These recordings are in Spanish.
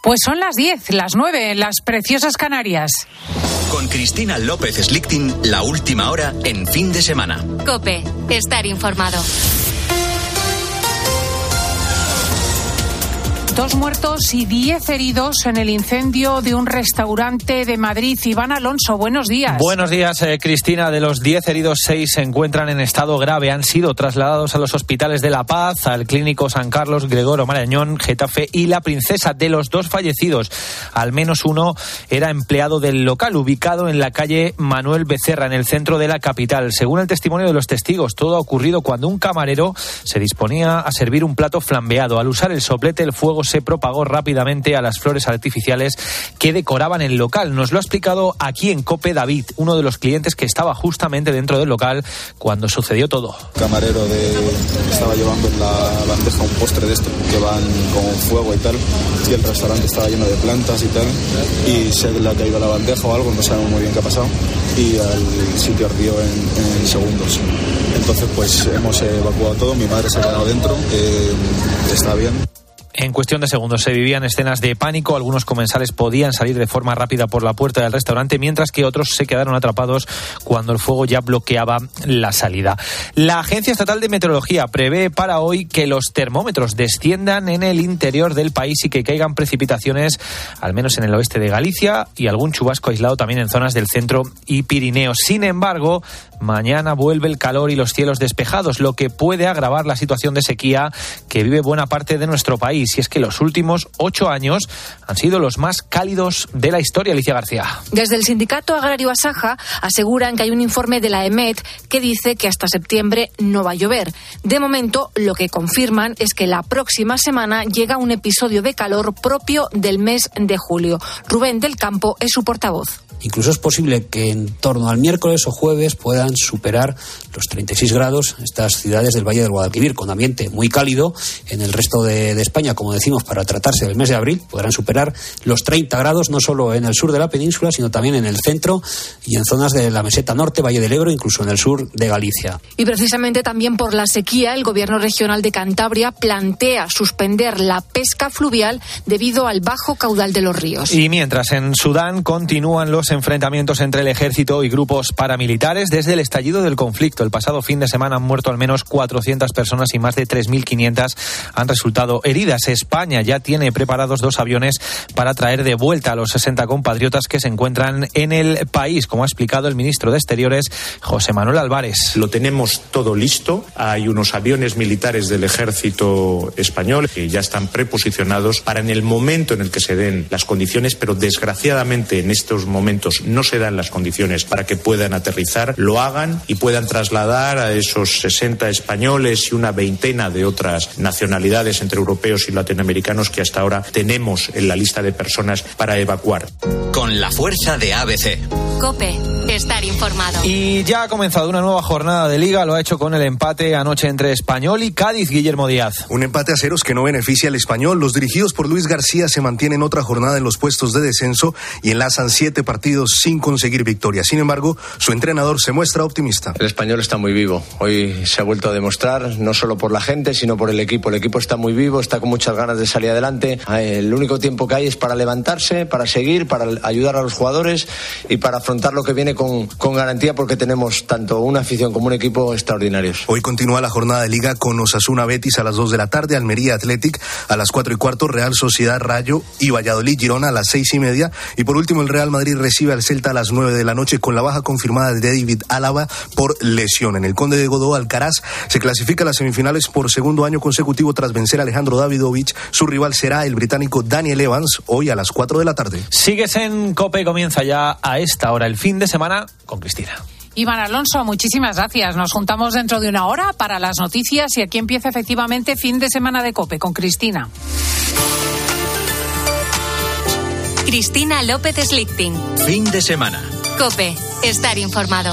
Pues son las 10, las 9, en las preciosas Canarias. Con Cristina López Slichting, la última hora en Fin de Semana. COPE, estar informado. 2 muertos y 10 heridos en el incendio de un restaurante de Madrid. Iván Alonso, buenos días. Buenos días, Cristina. De los 10 heridos, 6 se encuentran en estado grave. Han sido trasladados a los hospitales de La Paz, al Clínico San Carlos, Gregorio Marañón, Getafe y La Princesa. De los 2 fallecidos, al menos uno era empleado del local, ubicado en la calle Manuel Becerra, en el centro de la capital. Según el testimonio de los testigos, todo ha ocurrido cuando un camarero se disponía a servir un plato flambeado. Al usar el soplete, el fuego se propagó rápidamente a las flores artificiales que decoraban el local. Nos lo ha explicado aquí en COPE David, uno de los clientes que estaba justamente dentro del local cuando sucedió todo. El camarero estaba llevando en la bandeja un postre de estos que van con fuego y tal, y el restaurante estaba lleno de plantas y tal, y se le ha caído la bandeja o algo, no sabemos muy bien qué ha pasado, y el sitio ardió en segundos. Entonces pues hemos evacuado todo, mi madre se ha quedado dentro, está bien. En cuestión de segundos se vivían escenas de pánico. Algunos comensales podían salir de forma rápida por la puerta del restaurante, mientras que otros se quedaron atrapados cuando el fuego ya bloqueaba la salida. La Agencia Estatal de Meteorología prevé para hoy que los termómetros desciendan en el interior del país y que caigan precipitaciones, al menos en el oeste de Galicia, y algún chubasco aislado también en zonas del centro y Pirineos. Sin embargo, mañana vuelve el calor y los cielos despejados, lo que puede agravar la situación de sequía que vive buena parte de nuestro país. Y es que los últimos 8 años han sido los más cálidos de la historia. Alicia García. Desde el sindicato agrario Asaja aseguran que hay un informe de la EMET que dice que hasta septiembre no va a llover. De momento, lo que confirman es que la próxima semana llega un episodio de calor propio del mes de julio. Rubén del Campo es su portavoz. Incluso es posible que en torno al miércoles o jueves puedan superar los 36 grados estas ciudades del Valle del Guadalquivir, con ambiente muy cálido. En el resto de España, como decimos, para tratarse del mes de abril, podrán superar los 30 grados, no solo en el sur de la península, sino también en el centro y en zonas de la meseta norte, Valle del Ebro, incluso en el sur de Galicia. Y precisamente también por la sequía, el Gobierno regional de Cantabria plantea suspender la pesca fluvial debido al bajo caudal de los ríos. Y mientras en Sudán continúan los enfrentamientos entre el ejército y grupos paramilitares, desde el estallido del conflicto el pasado fin de semana han muerto al menos 400 personas y más de 3.500 han resultado heridas. España ya tiene preparados 2 aviones para traer de vuelta a los 60 compatriotas que se encuentran en el país, como ha explicado el ministro de Exteriores, José Manuel Álvarez. Lo tenemos todo listo. Hay unos aviones militares del ejército español que ya están preposicionados para en el momento en el que se den las condiciones, pero desgraciadamente en estos momentos no se dan las condiciones para que puedan aterrizar, lo hagan y puedan trasladar a esos 60 españoles y una veintena de otras nacionalidades entre europeos y latinoamericanos que hasta ahora tenemos en la lista de personas para evacuar. Con la fuerza de ABC. COPE, estar informado. Y ya ha comenzado una nueva jornada de Liga, lo ha hecho con el empate anoche entre Español y Cádiz. Guillermo Díaz. Un empate a ceros que no beneficia al Español. Los dirigidos por Luis García se mantienen otra jornada en los puestos de descenso y enlazan 7 partidos sin conseguir victoria. Sin embargo, su entrenador se muestra optimista. El Español está muy vivo. Hoy se ha vuelto a demostrar, no solo por la gente, sino por el equipo. El equipo está muy vivo, está con muchas ganas de salir adelante. El único tiempo que hay es para levantarse, para seguir, para ayudar a los jugadores y para afrontar lo que viene con garantía, porque tenemos tanto una afición como un equipo extraordinarios. Hoy continúa la jornada de Liga con Osasuna Betis a las 2 de la tarde, Almería Athletic a las 4:15, Real Sociedad Rayo y Valladolid Girona a las 6:30, y por último el Real Madrid recibe al Celta a las 9 de la noche con la baja confirmada de David Álava por lesión. En el Conde de Godó, Alcaraz se clasifica a las semifinales por segundo año consecutivo tras vencer a Alejandro Davidovich. Su rival será el británico Daniel Evans hoy a las 4 de la tarde. Sigues en COPE, comienza ya a esta hora el fin de semana con Cristina. Iván Alonso, muchísimas gracias. Nos juntamos dentro de una hora para las noticias y aquí empieza efectivamente fin de semana de COPE con Cristina. Cristina López Slichting. Fin de semana. COPE, estar informado.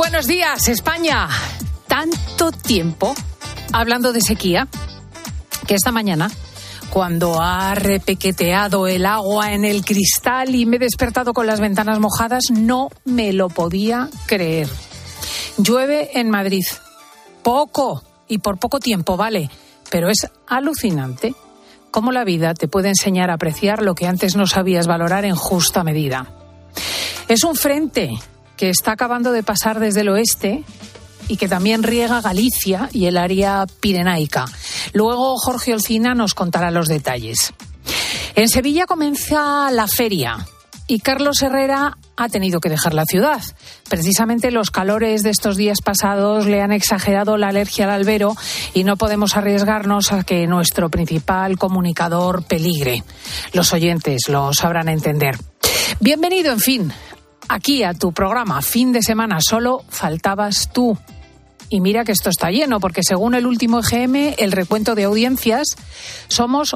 Buenos días, España. Tanto tiempo hablando de sequía que esta mañana, cuando ha repequeteado el agua en el cristal y me he despertado con las ventanas mojadas, no me lo podía creer. Llueve en Madrid. Poco y por poco tiempo, vale, pero es alucinante cómo la vida te puede enseñar a apreciar lo que antes no sabías valorar en justa medida. Es un frente que está acabando de pasar desde el oeste y que también riega Galicia y el área pirenaica. Luego Jorge Olcina nos contará los detalles. En Sevilla comienza la feria y Carlos Herrera ha tenido que dejar la ciudad. Precisamente los calores de estos días pasados le han exagerado la alergia al albero y no podemos arriesgarnos a que nuestro principal comunicador peligre. Los oyentes lo sabrán entender. Bienvenido, en fin, aquí a tu programa Fin de Semana. Solo faltabas tú. Y mira que esto está lleno, porque según el último EGM, el recuento de audiencias, somos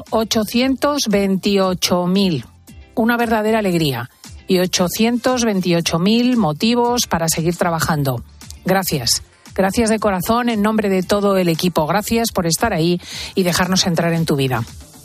828.000. Una verdadera alegría. Y 828.000 motivos para seguir trabajando. Gracias. Gracias de corazón en nombre de todo el equipo. Gracias por estar ahí y dejarnos entrar en tu vida.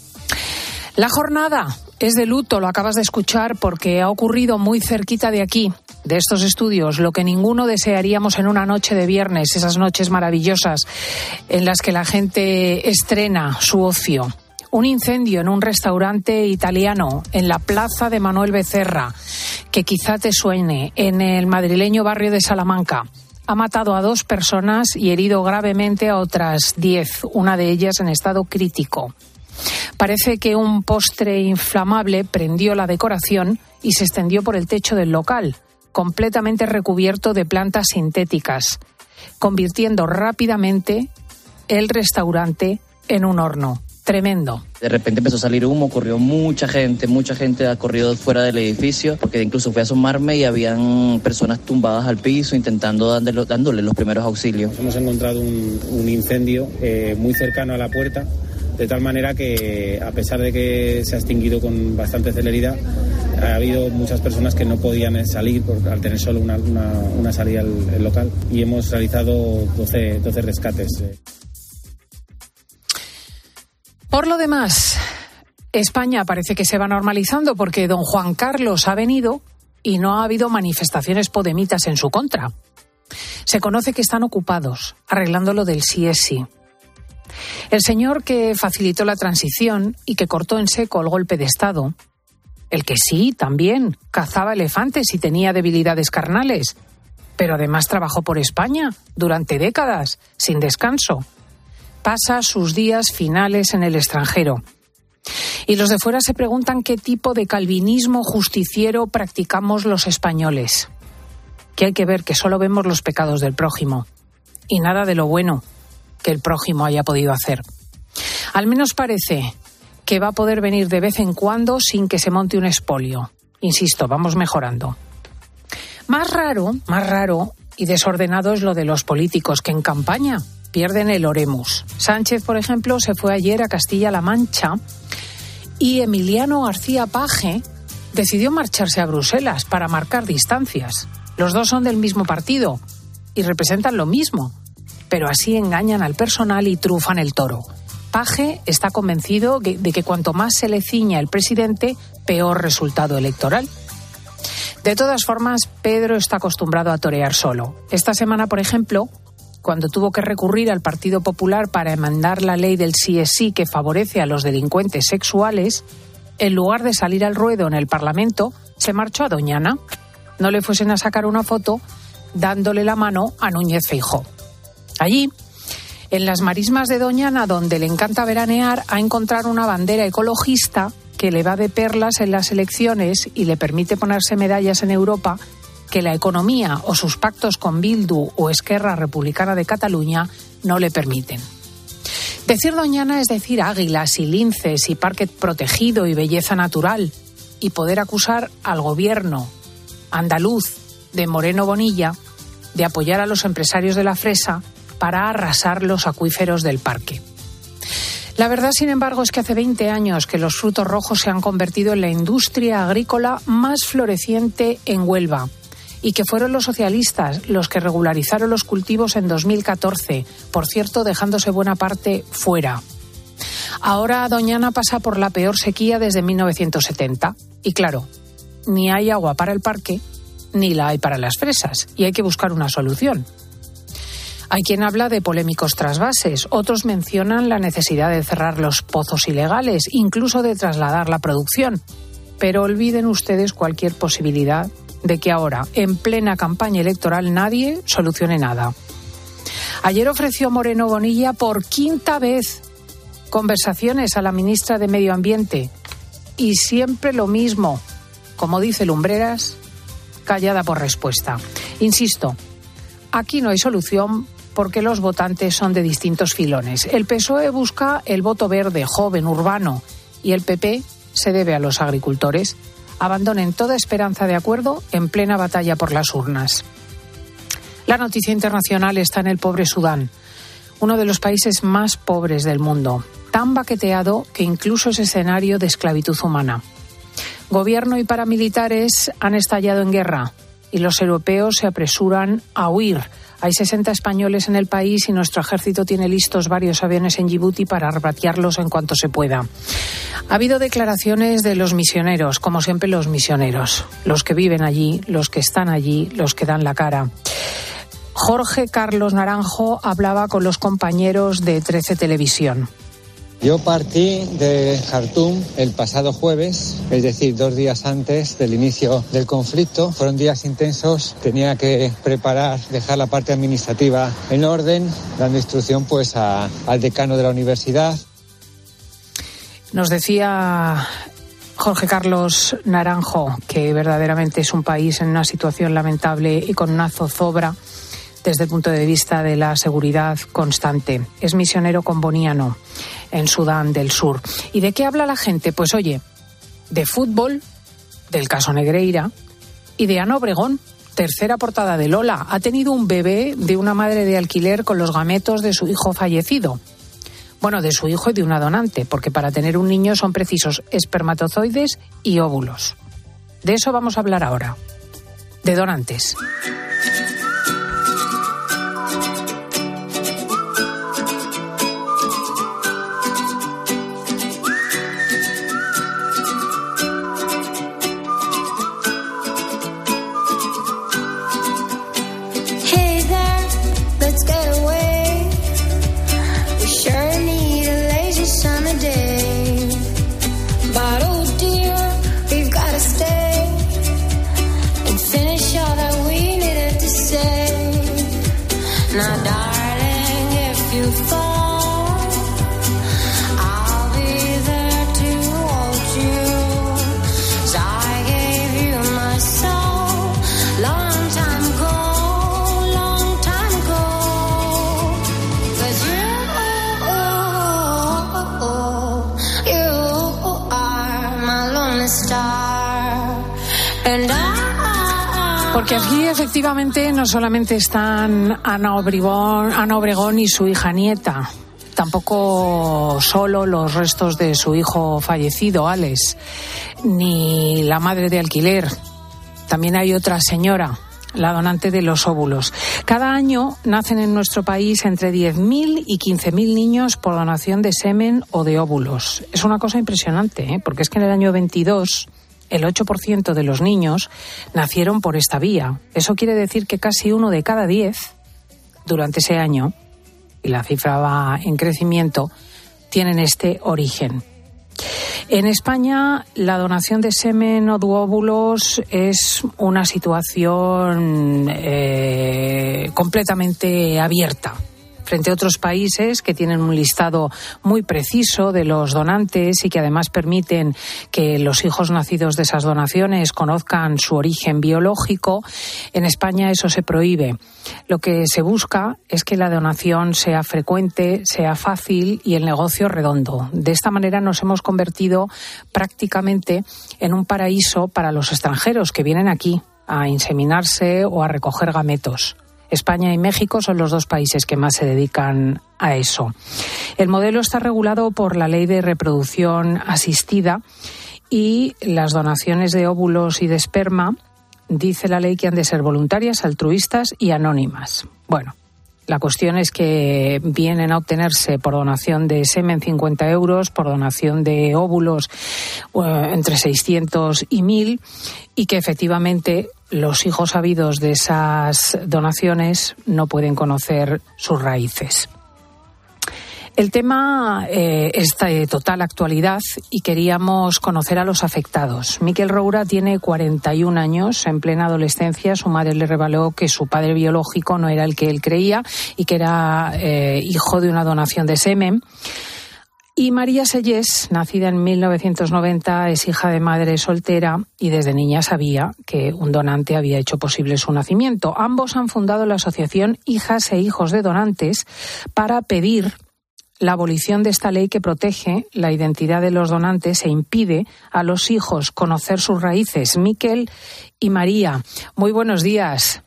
La jornada es de luto, lo acabas de escuchar, porque ha ocurrido muy cerquita de aquí, de estos estudios, lo que ninguno desearíamos en una noche de viernes, esas noches maravillosas en las que la gente estrena su ocio. Un incendio en un restaurante italiano en la plaza de Manuel Becerra, que quizá te suene, en el madrileño barrio de Salamanca. Ha matado a 2 personas y herido gravemente a otras 10, una de ellas en estado crítico. Parece que un postre inflamable prendió la decoración y se extendió por el techo del local, completamente recubierto de plantas sintéticas, convirtiendo rápidamente el restaurante en un horno. Tremendo. De repente empezó a salir humo, corrió mucha gente ha corrido fuera del edificio, porque incluso fui a asomarme y habían personas tumbadas al piso intentando dándole los primeros auxilios. Hemos encontrado un incendio muy cercano a la puerta, de tal manera que, a pesar de que se ha extinguido con bastante celeridad, ha habido muchas personas que no podían salir al tener solo una salida al local, y hemos realizado 12 rescates. Por lo demás, España parece que se va normalizando, porque don Juan Carlos ha venido y no ha habido manifestaciones podemitas en su contra. Se conoce que están ocupados, arreglando lo del sí es sí. El señor que facilitó la transición y que cortó en seco el golpe de Estado, el que sí, también, cazaba elefantes y tenía debilidades carnales, pero además trabajó por España durante décadas, sin descanso. Pasa sus días finales en el extranjero. Y los de fuera se preguntan qué tipo de calvinismo justiciero practicamos los españoles. Que hay que ver que solo vemos los pecados del prójimo y nada de lo bueno que el prójimo haya podido hacer. Al menos parece que va a poder venir de vez en cuando sin que se monte un expolio. Insisto, vamos mejorando. Más raro y desordenado es lo de los políticos que en campaña pierden el oremus. Sánchez, por ejemplo, se fue ayer a Castilla-La Mancha y Emiliano García Paje decidió marcharse a Bruselas para marcar distancias. Los dos son del mismo partido y representan lo mismo, pero así engañan al personal y trufan el toro. Paje está convencido de que cuanto más se le ciña el presidente, peor resultado electoral. De todas formas, Pedro está acostumbrado a torear solo. Esta semana, por ejemplo, cuando tuvo que recurrir al Partido Popular para enmendar la ley del sí es sí que favorece a los delincuentes sexuales, en lugar de salir al ruedo en el Parlamento, se marchó a Doñana. No le fuesen a sacar una foto dándole la mano a Núñez Feijóo. Allí, en las marismas de Doñana, donde le encanta veranear, ha encontrado una bandera ecologista que le va de perlas en las elecciones y le permite ponerse medallas en Europa que la economía o sus pactos con Bildu o Esquerra Republicana de Cataluña no le permiten. Decir Doñana es decir águilas y linces y parque protegido y belleza natural, y poder acusar al gobierno andaluz de Moreno Bonilla de apoyar a los empresarios de la fresa para arrasar los acuíferos del parque. La verdad, sin embargo, es que hace 20 años que los frutos rojos se han convertido en la industria agrícola más floreciente en Huelva y que fueron los socialistas los que regularizaron los cultivos en 2014, por cierto, dejándose buena parte fuera. Ahora Doñana pasa por la peor sequía desde 1970 y claro, ni hay agua para el parque ni la hay para las fresas y hay que buscar una solución. Hay quien habla de polémicos trasvases, otros mencionan la necesidad de cerrar los pozos ilegales, incluso de trasladar la producción. Pero olviden ustedes cualquier posibilidad de que ahora, en plena campaña electoral, nadie solucione nada. Ayer ofreció Moreno Bonilla por quinta vez conversaciones a la ministra de Medio Ambiente y siempre lo mismo, como dice Lumbreras, callada por respuesta. Insisto, aquí no hay solución porque los votantes son de distintos filones. El PSOE busca el voto verde, joven, urbano, y el PP se debe a los agricultores. Abandonen toda esperanza de acuerdo en plena batalla por las urnas. La noticia internacional está en el pobre Sudán, uno de los países más pobres del mundo, tan baqueteado que incluso es escenario de esclavitud humana. Gobierno y paramilitares han estallado en guerra y los europeos se apresuran a huir. Hay 60 españoles en el país y nuestro ejército tiene listos varios aviones en Yibuti para repatriarlos en cuanto se pueda. Ha habido declaraciones de los misioneros, como siempre los misioneros, los que viven allí, los que están allí, los que dan la cara. Jorge Carlos Naranjo hablaba con los compañeros de 13 Televisión. Yo partí de Jartum el pasado jueves, es decir, 2 días antes del inicio del conflicto. Fueron días intensos, tenía que preparar, dejar la parte administrativa en orden, dando instrucción pues al decano de la universidad. Nos decía Jorge Carlos Naranjo que verdaderamente es un país en una situación lamentable y con una zozobra desde el punto de vista de la seguridad constante. Es misionero con Boniano, en Sudán del Sur. ¿Y de qué habla la gente? Pues oye, de fútbol, del caso Negreira y de Ana Obregón, tercera portada de Lola. Ha tenido un bebé de una madre de alquiler con los gametos de su hijo fallecido. Bueno, de su hijo y de una donante, porque para tener un niño son precisos espermatozoides y óvulos. De eso vamos a hablar ahora, de donantes. Porque aquí efectivamente no solamente están Ana Obregón y su hija nieta, tampoco solo los restos de su hijo fallecido, Alex, ni la madre de alquiler. También hay otra señora, la donante de los óvulos. Cada año nacen en nuestro país entre 10.000 y 15.000 niños por donación de semen o de óvulos. Es una cosa impresionante, porque es que en el año 22... el 8% de los niños nacieron por esta vía. Eso quiere decir que casi 1 de cada 10 durante ese año, y la cifra va en crecimiento, tienen este origen. En España, la donación de semen o de óvulos es una situación completamente abierta. Frente a otros países que tienen un listado muy preciso de los donantes y que además permiten que los hijos nacidos de esas donaciones conozcan su origen biológico, en España eso se prohíbe. Lo que se busca es que la donación sea frecuente, sea fácil y el negocio redondo. De esta manera nos hemos convertido prácticamente en un paraíso para los extranjeros que vienen aquí a inseminarse o a recoger gametos. España y México son los 2 países que más se dedican a eso. El modelo está regulado por la Ley de Reproducción Asistida y las donaciones de óvulos y de esperma dice la ley que han de ser voluntarias, altruistas y anónimas. Bueno, la cuestión es que vienen a obtenerse por donación de semen 50 euros, por donación de óvulos entre 600 y 1.000, y que efectivamente los hijos habidos de esas donaciones no pueden conocer sus raíces. El tema es de total actualidad y queríamos conocer a los afectados. Miquel Roura tiene 41 años. En plena adolescencia, su madre le reveló que su padre biológico no era el que él creía y que era hijo de una donación de semen. Y María Sellés, nacida en 1990, es hija de madre soltera y desde niña sabía que un donante había hecho posible su nacimiento. Ambos han fundado la asociación Hijas e Hijos de Donantes para pedir la abolición de esta ley que protege la identidad de los donantes e impide a los hijos conocer sus raíces. Miquel y María, muy buenos días.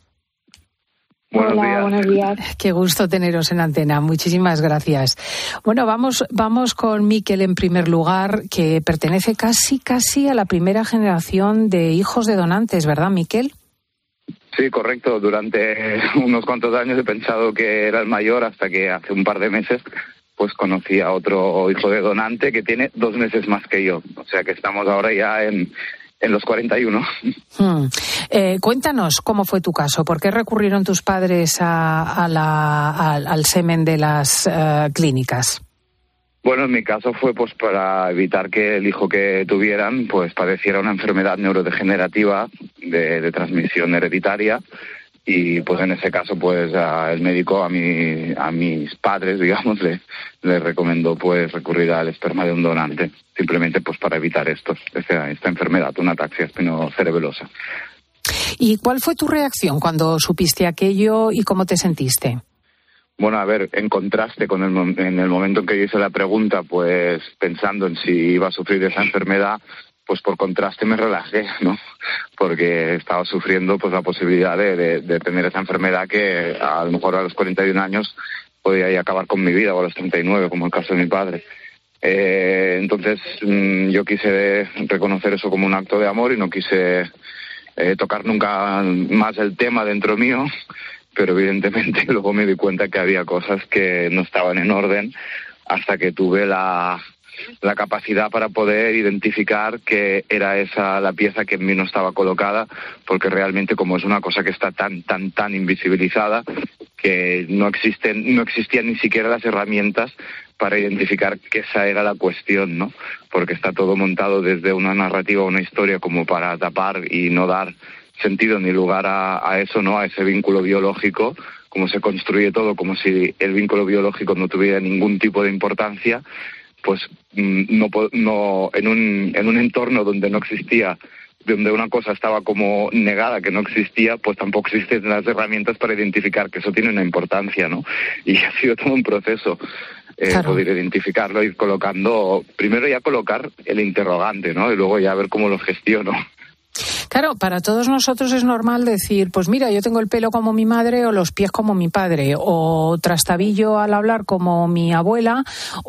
Buenos días. Qué gusto teneros en antena. Muchísimas gracias. Bueno, vamos con Miquel en primer lugar, que pertenece casi a la primera generación de hijos de donantes, ¿verdad, Miquel? Sí, correcto. Durante unos cuantos años he pensado que era el mayor hasta que hace un par de meses pues conocí a otro hijo de donante que tiene 2 meses más que yo. O sea que estamos ahora ya en los 41. Cuéntanos cómo fue tu caso. ¿Por qué recurrieron tus padres al semen de las clínicas? Bueno, en mi caso fue pues para evitar que el hijo que tuvieran pues padeciera una enfermedad neurodegenerativa de transmisión hereditaria. Y pues en ese caso pues el médico a mis padres, digamos, le recomendó pues recurrir al esperma de un donante, simplemente pues para evitar esta enfermedad, una ataxia espinocerebelosa. ¿Y cuál fue tu reacción cuando supiste aquello y cómo te sentiste? Bueno, a ver, en contraste en el momento en que yo hice la pregunta, pues pensando en si iba a sufrir esa enfermedad, pues por contraste me relajé, ¿no? Porque estaba sufriendo pues la posibilidad de tener esa enfermedad que a lo mejor a los 41 años podía ya acabar con mi vida, o a los 39, como el caso de mi padre. Entonces yo quise reconocer eso como un acto de amor y no quise tocar nunca más el tema dentro mío, pero evidentemente luego me di cuenta que había cosas que no estaban en orden hasta que tuve la capacidad para poder identificar que era esa la pieza que en mí no estaba colocada, porque realmente como es una cosa que está tan invisibilizada que no existían ni siquiera las herramientas para identificar que esa era la cuestión, ¿no? Porque está todo montado desde una narrativa, una historia como para tapar y no dar sentido ni lugar a eso, ¿no? A ese vínculo biológico, como se construye todo, como si el vínculo biológico no tuviera ningún tipo de importancia. Pues no en un entorno donde no existía, donde una cosa estaba como negada, que no existía, pues tampoco existen las herramientas para identificar que eso tiene una importancia, ¿no? Y ha sido todo un proceso poder identificarlo, ir colocando, primero ya colocar el interrogante, ¿no? Y luego ya ver cómo lo gestiono. Claro, para todos nosotros es normal decir, pues mira, yo tengo el pelo como mi madre o los pies como mi padre, o trastabillo al hablar como mi abuela,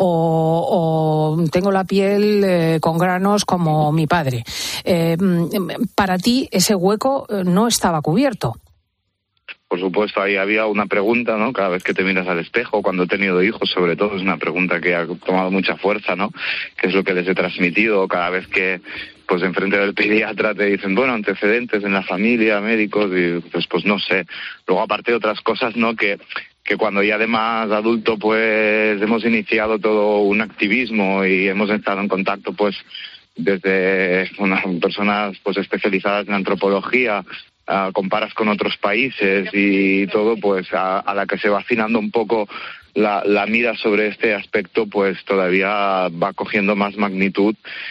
o tengo la piel con granos como mi padre. Para ti ese hueco no estaba cubierto. Por supuesto, ahí había una pregunta, ¿no? Cada vez que te miras al espejo, cuando he tenido hijos, sobre todo, es una pregunta que ha tomado mucha fuerza, ¿no? ¿Qué es lo que les he transmitido? Cada vez que, pues, enfrente del pediatra te dicen, bueno, antecedentes en la familia, médicos, y pues no sé. Luego, aparte de otras cosas, ¿no? Que cuando ya de más adulto, pues, hemos iniciado todo un activismo y hemos estado en contacto, pues, desde personas, pues, especializadas en antropología, comparas con otros países y todo, pues a la que se va afinando un poco la mira sobre este aspecto, pues todavía va cogiendo más magnitud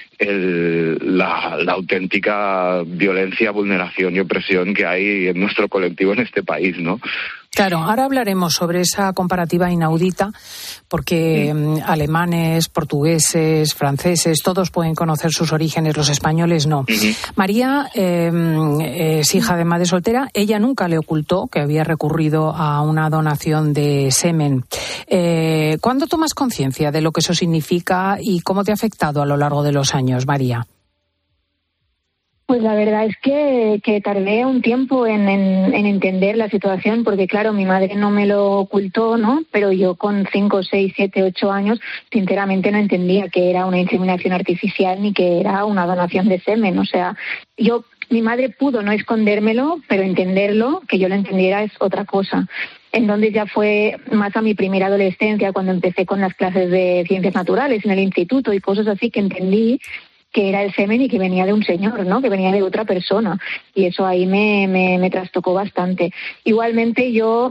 la auténtica violencia, vulneración y opresión que hay en nuestro colectivo en este país, ¿no? Claro, ahora hablaremos sobre esa comparativa inaudita, porque alemanes, portugueses, franceses, todos pueden conocer sus orígenes, los españoles no. María es hija de madre soltera, ella nunca le ocultó que había recurrido a una donación de semen. ¿Cuándo tomas conciencia de lo que eso significa y cómo te ha afectado a lo largo de los años, María? Pues la verdad es que tardé un tiempo en entender la situación, porque claro, mi madre no me lo ocultó, ¿no? Pero yo con 5, 6, 7, 8 años, sinceramente no entendía que era una inseminación artificial ni que era una donación de semen. O sea, mi madre pudo no escondérmelo, pero entenderlo, que yo lo entendiera, es otra cosa. Entonces ya fue más a mi primera adolescencia, cuando empecé con las clases de ciencias naturales en el instituto y cosas así, que entendí que era el semen y que venía de un señor, ¿no? Que venía de otra persona. Y eso ahí me trastocó bastante. Igualmente yo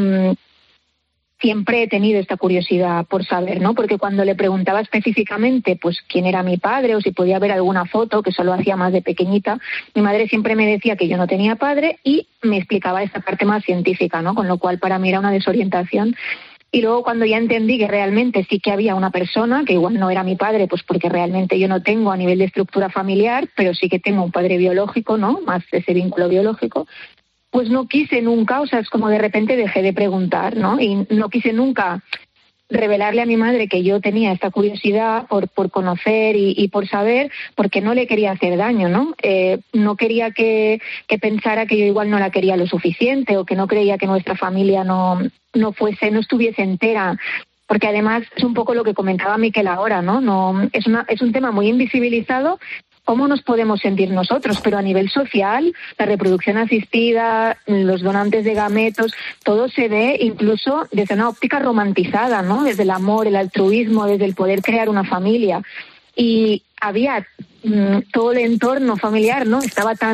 siempre he tenido esta curiosidad por saber, ¿no? Porque cuando le preguntaba específicamente, pues, quién era mi padre o si podía ver alguna foto, que solo hacía más de pequeñita, mi madre siempre me decía que yo no tenía padre y me explicaba esta parte más científica, ¿no? Con lo cual para mí era una desorientación. Y luego cuando ya entendí que realmente sí que había una persona, que igual no era mi padre, pues porque realmente yo no tengo a nivel de estructura familiar, pero sí que tengo un padre biológico, ¿no? Más ese vínculo biológico, pues no quise nunca, o sea, es como de repente dejé de preguntar, ¿no? Y no quise nunca revelarle a mi madre que yo tenía esta curiosidad por conocer y por saber, porque no le quería hacer daño, ¿no? No quería que pensara que yo igual no la quería lo suficiente o que no creía que nuestra familia no estuviese entera, porque además es un poco lo que comentaba Miquel ahora, ¿no? Es un tema muy invisibilizado. ¿Cómo nos podemos sentir nosotros? Pero a nivel social, la reproducción asistida, los donantes de gametos, todo se ve incluso desde una óptica romantizada, ¿no? Desde el amor, el altruismo, desde el poder crear una familia. Y había todo el entorno familiar, ¿no?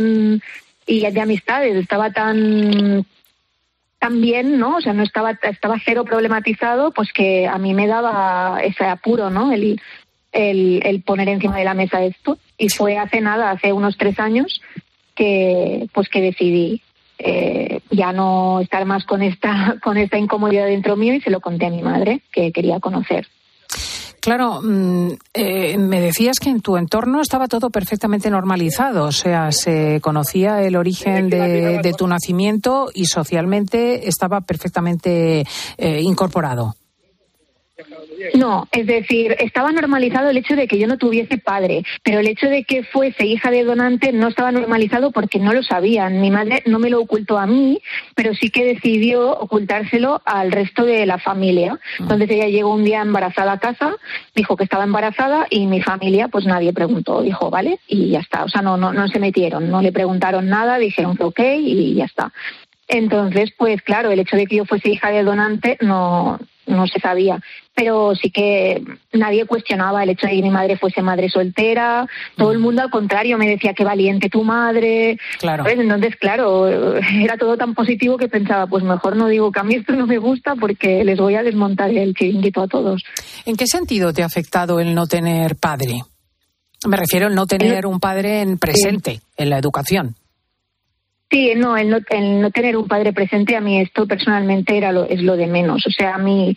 Y de amistades, estaba tan bien, ¿no? O sea, no estaba cero problematizado, pues que a mí me daba ese apuro, ¿no? El poner encima de la mesa esto. Y fue hace unos 3 años que decidí ya no estar más con esta incomodidad dentro mío, y se lo conté a mi madre, que quería conocer. Claro, me decías que en tu entorno estaba todo perfectamente normalizado, o sea, se conocía el origen de tu nacimiento y socialmente estaba perfectamente incorporado. No, es decir, estaba normalizado el hecho de que yo no tuviese padre, pero el hecho de que fuese hija de donante no estaba normalizado porque no lo sabían. Mi madre no me lo ocultó a mí, pero sí que decidió ocultárselo al resto de la familia. Entonces ella llegó un día embarazada a casa, dijo que estaba embarazada y mi familia, pues nadie preguntó, dijo, vale, y ya está. O sea, no se metieron, no le preguntaron nada, dijeron que ok y ya está. Entonces, pues claro, el hecho de que yo fuese hija de donante no se sabía, pero sí que nadie cuestionaba el hecho de que mi madre fuese madre soltera. Todo el mundo al contrario me decía qué valiente tu madre. Claro. ¿Sabes? Entonces, claro, era todo tan positivo que pensaba, pues mejor no digo que a mí esto no me gusta porque les voy a desmontar el chiringuito a todos. ¿En qué sentido te ha afectado el no tener padre? Me refiero al no tener un padre en presente, en la educación. Sí, no, el no tener un padre presente, a mí esto personalmente es lo de menos. O sea,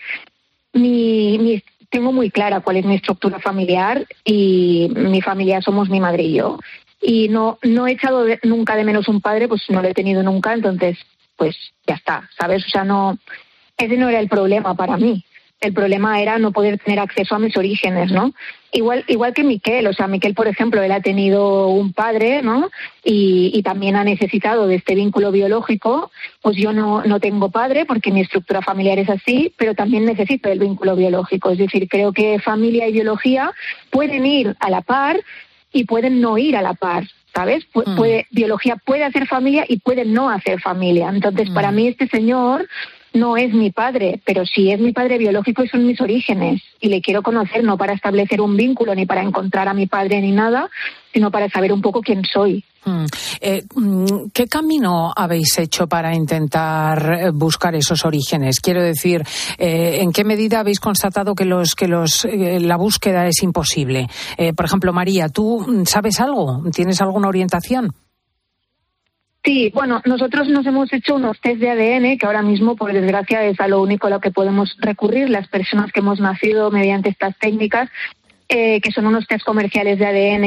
tengo muy clara cuál es mi estructura familiar y mi familia somos mi madre y yo. Y no he echado nunca de menos un padre, pues no lo he tenido nunca, entonces pues ya está, ¿sabes? O sea, ese no era el problema para mí. El problema era no poder tener acceso a mis orígenes, ¿no? Igual que Miquel, o sea, Miquel, por ejemplo, él ha tenido un padre, ¿no? Y también ha necesitado de este vínculo biológico. Pues yo no tengo padre porque mi estructura familiar es así, pero también necesito el vínculo biológico. Es decir, creo que familia y biología pueden ir a la par y pueden no ir a la par, ¿sabes? Biología puede hacer familia y puede no hacer familia. Entonces, para mí este señor no es mi padre, pero sí es mi padre biológico y son mis orígenes. Y le quiero conocer, no para establecer un vínculo ni para encontrar a mi padre ni nada, sino para saber un poco quién soy. ¿Qué camino habéis hecho para intentar buscar esos orígenes? Quiero decir, ¿en qué medida habéis constatado que la búsqueda es imposible? Por ejemplo, María, ¿tú sabes algo? ¿Tienes alguna orientación? Sí, bueno, nosotros nos hemos hecho unos test de ADN, que ahora mismo, por desgracia, es a lo único a lo que podemos recurrir las personas que hemos nacido mediante estas técnicas, que son unos test comerciales de ADN,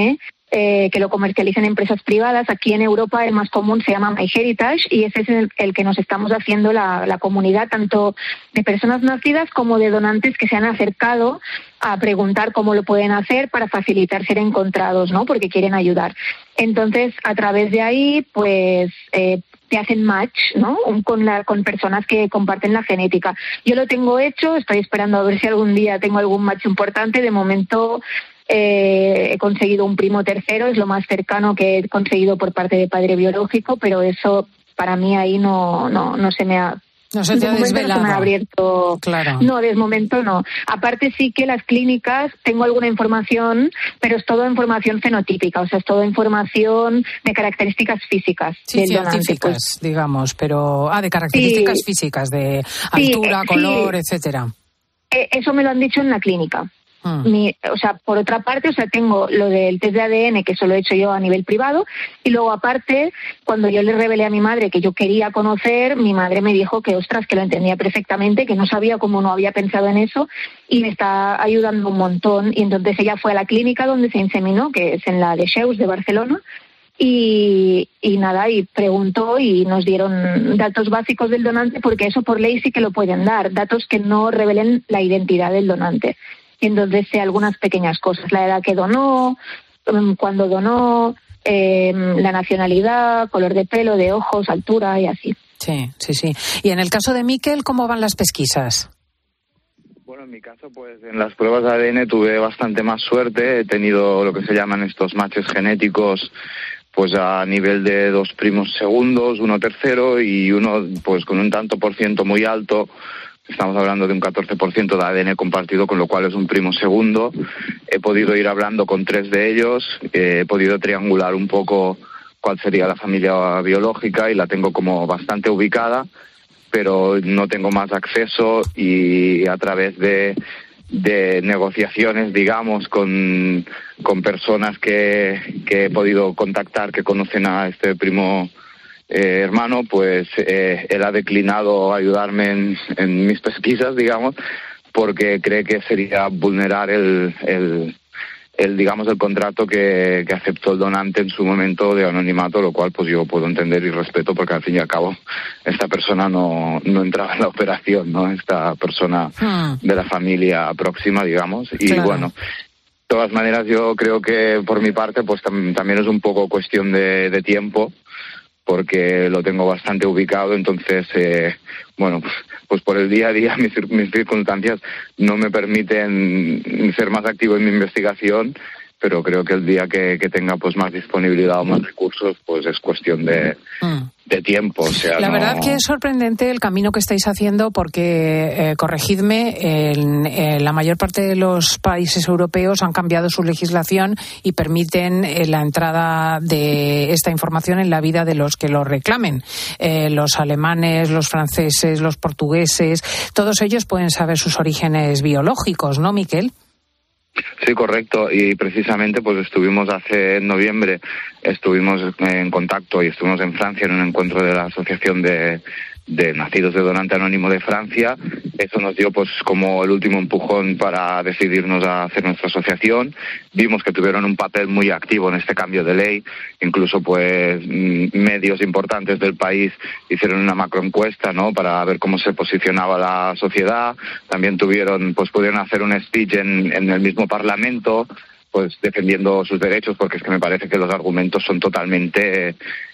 que lo comercializan empresas privadas. Aquí en Europa el más común se llama MyHeritage y ese es el que nos estamos haciendo la comunidad, tanto de personas nacidas como de donantes que se han acercado a preguntar cómo lo pueden hacer para facilitar ser encontrados, ¿no? Porque quieren ayudar. Entonces, a través de ahí, pues te hacen match, ¿no? Con personas que comparten la genética. Yo lo tengo hecho, estoy esperando a ver si algún día tengo algún match importante. De momento he conseguido un primo tercero, es lo más cercano que he conseguido por parte de padre biológico, pero eso para mí ahí no se me ha... No se te ha desvelado. No se me ha abierto. Claro. No, de momento no. Aparte sí que las clínicas, tengo alguna información, pero es todo información fenotípica, o sea, es toda información de características físicas. Sí, del donante, científicas, pues. digamos, pero... de características físicas, de altura, color, etcétera. Eso me lo han dicho en la clínica. O sea, por otra parte, tengo lo del test de ADN, que eso lo he hecho yo a nivel privado, y luego aparte, cuando yo le revelé a mi madre que yo quería conocer, mi madre me dijo que, que lo entendía perfectamente, que no sabía cómo no había pensado en eso, y me está ayudando un montón. Y entonces ella fue a la clínica donde se inseminó, que es en la de Sheus de Barcelona, y preguntó y nos dieron datos básicos del donante, porque eso por ley sí que lo pueden dar, datos que no revelen la identidad del donante. Y entonces sé algunas pequeñas cosas, la edad que donó, cuándo donó, la nacionalidad, color de pelo, de ojos, altura y así. Sí. Y en el caso de Miquel, ¿cómo van las pesquisas? Bueno, en mi caso, pues en las pruebas de ADN tuve bastante más suerte. He tenido lo que se llaman estos matches genéticos, pues a nivel de 2 primos segundos, 1 tercero y uno pues con un tanto por ciento muy alto. Estamos hablando de un 14% de ADN compartido, con lo cual es un primo segundo. He podido ir hablando con 3 de ellos, he podido triangular un poco cuál sería la familia biológica y la tengo como bastante ubicada, pero no tengo más acceso y a través de negociaciones, digamos, con personas que he podido contactar que conocen a este primo hermano, pues él ha declinado ayudarme en mis pesquisas, digamos, porque cree que sería vulnerar el contrato que aceptó el donante en su momento de anonimato, lo cual pues yo puedo entender y respeto, porque al fin y al cabo esta persona no entraba en la operación, ¿no? Esta persona de la familia próxima, digamos, y claro. Bueno, de todas maneras yo creo que por mi parte pues también es un poco cuestión de tiempo, porque lo tengo bastante ubicado. Entonces, pues por el día a día mis circunstancias no me permiten ser más activo en mi investigación, pero creo que el día que tenga pues más disponibilidad o más recursos, pues es cuestión de tiempo. O sea, la verdad que es sorprendente el camino que estáis haciendo, porque, corregidme, en la mayor parte de los países europeos han cambiado su legislación y permiten la entrada de esta información en la vida de los que lo reclamen. Los alemanes, los franceses, los portugueses, todos ellos pueden saber sus orígenes biológicos, ¿no, Miquel? Sí, correcto, y precisamente pues estuvimos en noviembre en contacto y estuvimos en Francia en un encuentro de la Asociación de Nacidos de Donante Anónimo de Francia. Eso nos dio pues como el último empujón para decidirnos a hacer nuestra asociación. Vimos que tuvieron un papel muy activo en este cambio de ley, incluso pues medios importantes del país hicieron una macroencuesta, ¿no?, para ver cómo se posicionaba la sociedad. También pudieron hacer un speech en el mismo Parlamento, pues defendiendo sus derechos, porque es que me parece que los argumentos son totalmente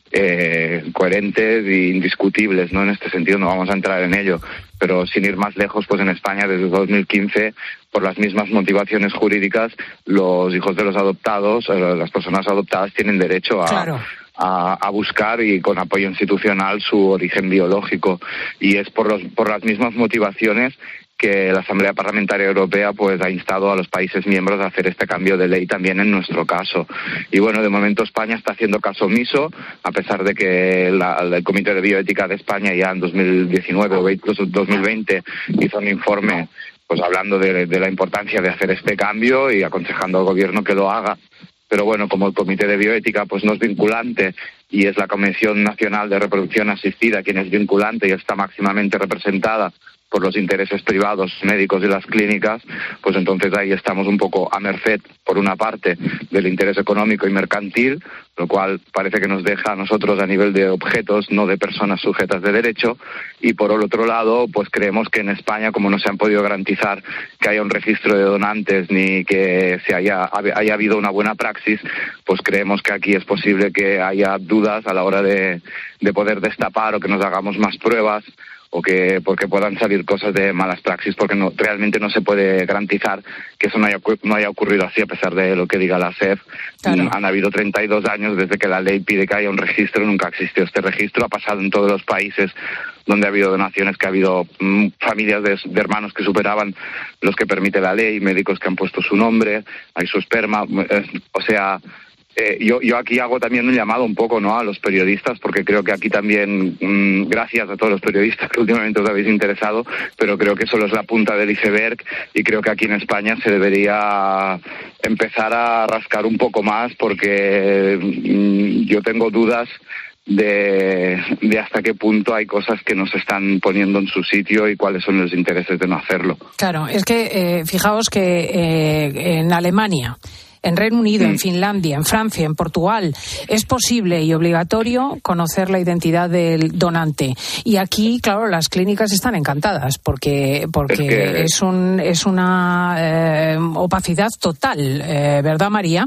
coherentes e indiscutibles, ¿no? En este sentido no vamos a entrar en ello, pero sin ir más lejos, pues en España desde 2015, por las mismas motivaciones jurídicas, los hijos de los adoptados, las personas adoptadas tienen derecho a buscar y con apoyo institucional su origen biológico, y es por las mismas motivaciones que la Asamblea Parlamentaria Europea pues ha instado a los países miembros a hacer este cambio de ley también en nuestro caso. Y bueno, de momento España está haciendo caso omiso, a pesar de que el Comité de Bioética de España ya en 2019 o 2020 hizo un informe pues hablando de la importancia de hacer este cambio y aconsejando al gobierno que lo haga. Pero bueno, como el Comité de Bioética pues no es vinculante y es la Comisión Nacional de Reproducción Asistida quien es vinculante y está máximamente representada por los intereses privados médicos de las clínicas, pues entonces ahí estamos un poco a merced, por una parte, del interés económico y mercantil, lo cual parece que nos deja a nosotros a nivel de objetos, no de personas sujetas de derecho, y por el otro lado, pues creemos que en España, como no se han podido garantizar que haya un registro de donantes ni que haya habido una buena praxis, pues creemos que aquí es posible que haya dudas a la hora de poder destapar o que nos hagamos más pruebas, o que porque puedan salir cosas de malas praxis, porque realmente no se puede garantizar que eso no haya ocurrido así, a pesar de lo que diga la SEF. Claro. Han habido 32 años desde que la ley pide que haya un registro, nunca ha existido este registro, ha pasado en todos los países donde ha habido donaciones, que ha habido familias de hermanos que superaban los que permite la ley, médicos que han puesto su nombre, hay su esperma, o sea... Yo aquí hago también un llamado un poco, ¿no?, a los periodistas, porque creo que aquí también, gracias a todos los periodistas que últimamente os habéis interesado, pero creo que solo es la punta del iceberg, y creo que aquí en España se debería empezar a rascar un poco más, porque yo tengo dudas de hasta qué punto hay cosas que no se están poniendo en su sitio y cuáles son los intereses de no hacerlo. Claro, es que fijaos que en Alemania, en Reino Unido, en Finlandia, en Francia, en Portugal, es posible y obligatorio conocer la identidad del donante. Y aquí, claro, las clínicas están encantadas porque es una opacidad total, ¿verdad, María?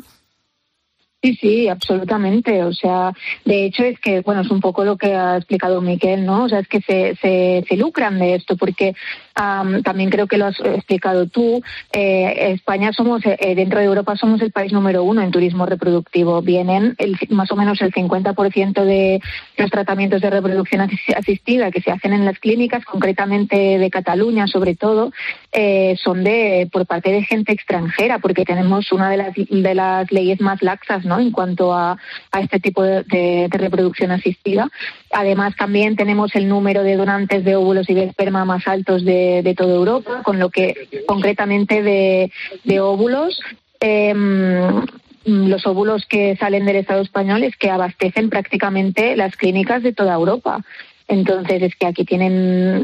Sí, absolutamente. O sea, de hecho es que, bueno, es un poco lo que ha explicado Miquel, ¿no? O sea, es que se lucran de esto, porque también creo que lo has explicado tú. España somos, dentro de Europa somos el país número 1 en turismo reproductivo. Vienen más o menos el 50% de los tratamientos de reproducción asistida que se hacen en las clínicas, concretamente de Cataluña sobre todo, son por parte de gente extranjera, porque tenemos una de las leyes más laxas, ¿no?, en cuanto a este tipo de reproducción asistida. Además, también tenemos el número de donantes de óvulos y de esperma más altos de toda Europa, con lo que concretamente de óvulos, los óvulos que salen del Estado español es que abastecen prácticamente las clínicas de toda Europa. Entonces es que aquí tienen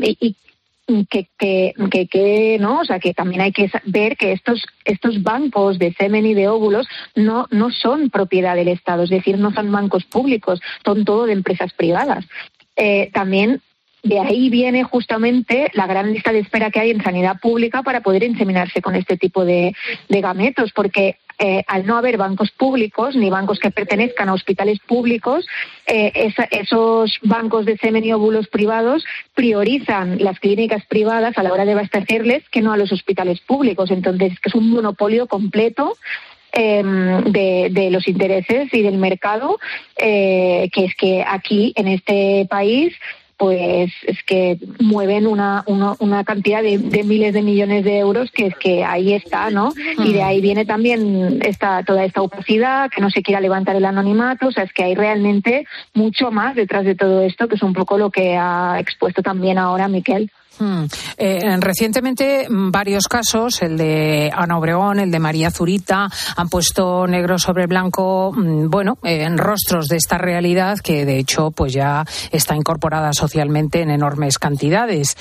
que no, o sea, que también hay que ver que estos bancos de semen y de óvulos no son propiedad del Estado, es decir, no son bancos públicos, son todo de empresas privadas. También de ahí viene justamente la gran lista de espera que hay en sanidad pública para poder inseminarse con este tipo de gametos, porque al no haber bancos públicos ni bancos que pertenezcan a hospitales públicos, esos bancos de semen y óvulos privados priorizan las clínicas privadas a la hora de abastecerles que no a los hospitales públicos. Entonces, es un monopolio completo de los intereses y del mercado, que es que aquí, en este país, pues es que mueven una cantidad de miles de millones de euros, que es que ahí está, ¿no? Y de ahí viene también toda esta opacidad, que no se quiera levantar el anonimato. O sea, es que hay realmente mucho más detrás de todo esto, que es un poco lo que ha expuesto también ahora Miquel. Recientemente varios casos, el de Ana Obregón, el de María Zurita, han puesto negro sobre blanco, en rostros de esta realidad que de hecho pues ya está incorporada socialmente en enormes cantidades.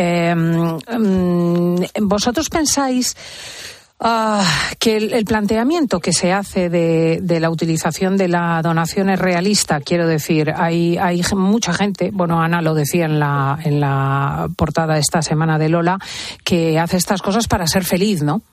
¿Vosotros pensáis que el planteamiento que se hace de la utilización de la donación es realista? Quiero decir, hay mucha gente, Ana lo decía en la portada esta semana de Lola, que hace estas cosas para ser feliz, ¿no?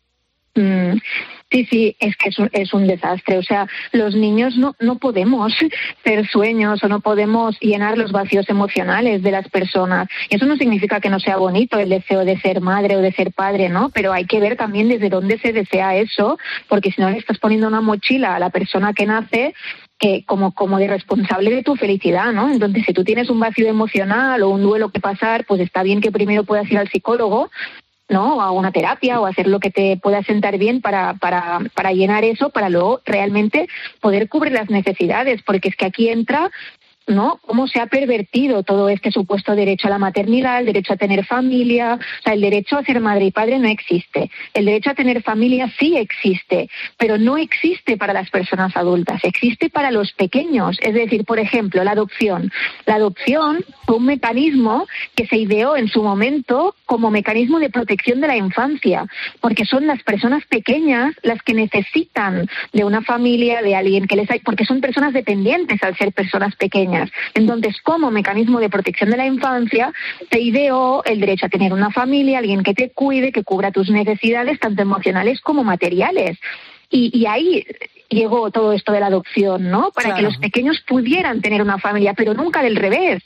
Sí, es que es un desastre. O sea, los niños no podemos ser sueños o no podemos llenar los vacíos emocionales de las personas. Y eso no significa que no sea bonito el deseo de ser madre o de ser padre, ¿no? Pero hay que ver también desde dónde se desea eso, porque si no le estás poniendo una mochila a la persona que nace, que como de responsable de tu felicidad, ¿no? Entonces, si tú tienes un vacío emocional o un duelo que pasar, pues está bien que primero puedas ir al psicólogo, ¿no?, a una terapia o hacer lo que te pueda sentar bien para llenar eso, para luego realmente poder cubrir las necesidades, porque es que aquí entra ¿no? Cómo se ha pervertido todo este supuesto derecho a la maternidad, el derecho a tener familia. O sea, el derecho a ser madre y padre no existe. El derecho a tener familia sí existe, pero no existe para las personas adultas, existe para los pequeños. Es decir, por ejemplo, la adopción. La adopción fue un mecanismo que se ideó en su momento como mecanismo de protección de la infancia, porque son las personas pequeñas las que necesitan de una familia, de alguien que les hay, porque son personas dependientes al ser personas pequeñas. Entonces, como mecanismo de protección de la infancia, se ideó el derecho a tener una familia, alguien que te cuide, que cubra tus necesidades, tanto emocionales como materiales. Y ahí llegó todo esto de la adopción, ¿no? Para que los pequeños pudieran tener una familia, pero nunca del revés.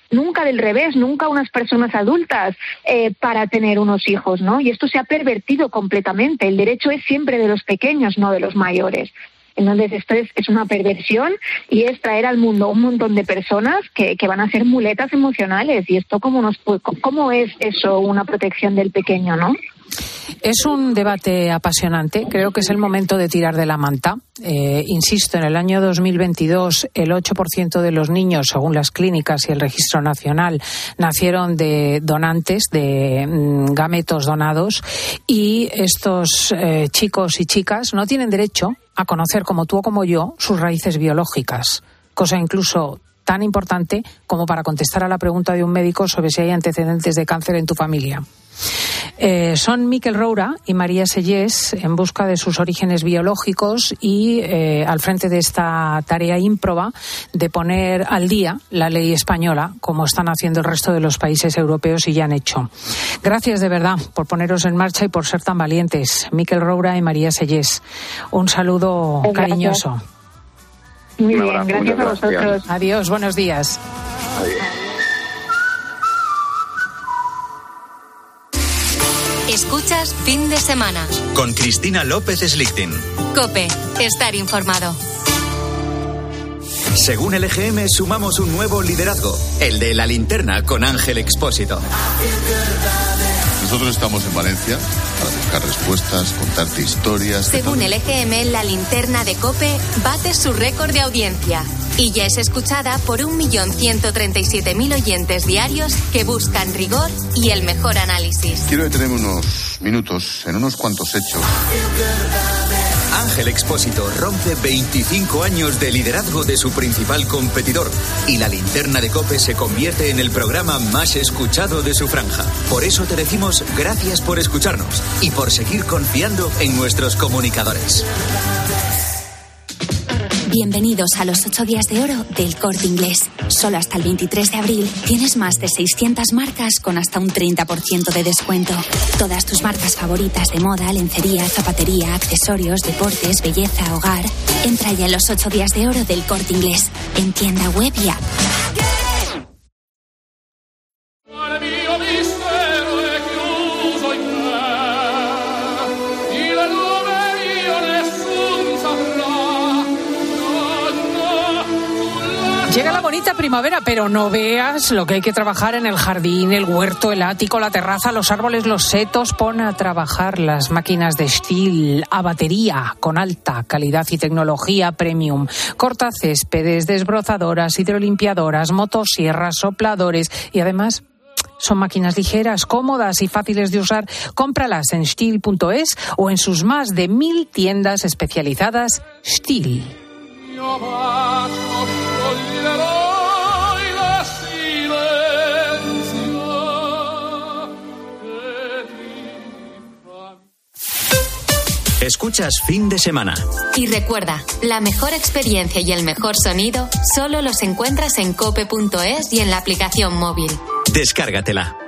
Nunca unas personas adultas para tener unos hijos, ¿no? Y esto se ha pervertido completamente. El derecho es siempre de los pequeños, no de los mayores. Entonces esto es una perversión y es traer al mundo un montón de personas que van a ser muletas emocionales. Y esto, ¿cómo es eso una protección del pequeño, no? Es un debate apasionante. Creo que es el momento de tirar de la manta. Insisto, en el año 2022 el 8% de los niños, según las clínicas y el Registro Nacional, nacieron de donantes, de gametos donados, y estos chicos y chicas no tienen derecho a conocer, como tú o como yo, sus raíces biológicas, cosa incluso tan importante como para contestar a la pregunta de un médico sobre si hay antecedentes de cáncer en tu familia. Son Miquel Roura y María Sellés en busca de sus orígenes biológicos y al frente de esta tarea ímproba de poner al día la ley española, como están haciendo el resto de los países europeos y ya han hecho. Gracias de verdad por poneros en marcha y por ser tan valientes, Miquel Roura y María Sellés. Un saludo cariñoso. Muy bien, gracias a vosotros. Adiós, buenos días. Adiós. Escuchas Fin de Semana. Con Cristina López Slichting. COPE. Estar informado. Según el EGM, sumamos un nuevo liderazgo, el de La Linterna con Ángel Expósito. Nosotros estamos en Valencia para buscar respuestas, contarte historias. Según el EGM, La Linterna de COPE bate su récord de audiencia y ya es escuchada por 1.137.000 oyentes diarios que buscan rigor y el mejor análisis. Quiero detenerme unos minutos en unos cuantos hechos. Ángel Expósito rompe 25 años de liderazgo de su principal competidor y La Linterna de COPE se convierte en el programa más escuchado de su franja. Por eso te decimos gracias por escucharnos y por seguir confiando en nuestros comunicadores. Bienvenidos a los 8 días de oro del Corte Inglés. Solo hasta el 23 de abril tienes más de 600 marcas con hasta un 30% de descuento. Todas tus marcas favoritas de moda, lencería, zapatería, accesorios, deportes, belleza, hogar. Entra ya en los 8 días de oro del Corte Inglés. En tienda web y app. Llega la bonita primavera, pero no veas lo que hay que trabajar en el jardín, el huerto, el ático, la terraza, los árboles, los setos. Pon a trabajar las máquinas de Stihl a batería con alta calidad y tecnología premium. Cortacéspedes, desbrozadoras, hidrolimpiadoras, motosierras, sopladores y además son máquinas ligeras, cómodas y fáciles de usar. Cómpralas en Stihl.es o en sus más de 1.000 tiendas especializadas Stihl. Escuchas Fin de Semana. Y recuerda, la mejor experiencia y el mejor sonido solo los encuentras en cope.es y en la aplicación móvil. Descárgatela.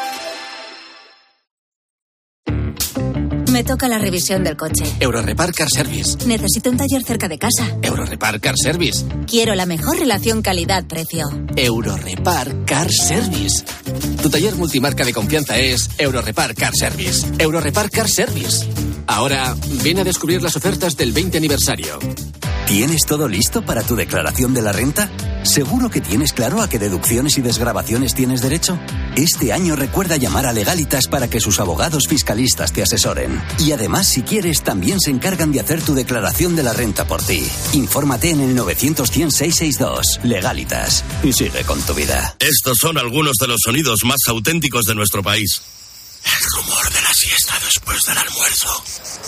Me toca la revisión del coche. Eurorepar Car Service. Necesito un taller cerca de casa. Eurorepar Car Service. Quiero la mejor relación calidad-precio. Eurorepar Car Service. Tu taller multimarca de confianza es Eurorepar Car Service. Eurorepar Car Service. Ahora, ven a descubrir las ofertas del 20 aniversario. ¿Tienes todo listo para tu declaración de la renta? ¿Seguro que tienes claro a qué deducciones y desgravaciones tienes derecho? Este año recuerda llamar a Legalitas para que sus abogados fiscalistas te asesoren. Y además, si quieres, también se encargan de hacer tu declaración de la renta por ti. Infórmate en el 900-100-662. Legalitas. Y sigue con tu vida. Estos son algunos de los sonidos más auténticos de nuestro país. El rumor de la siesta después del almuerzo.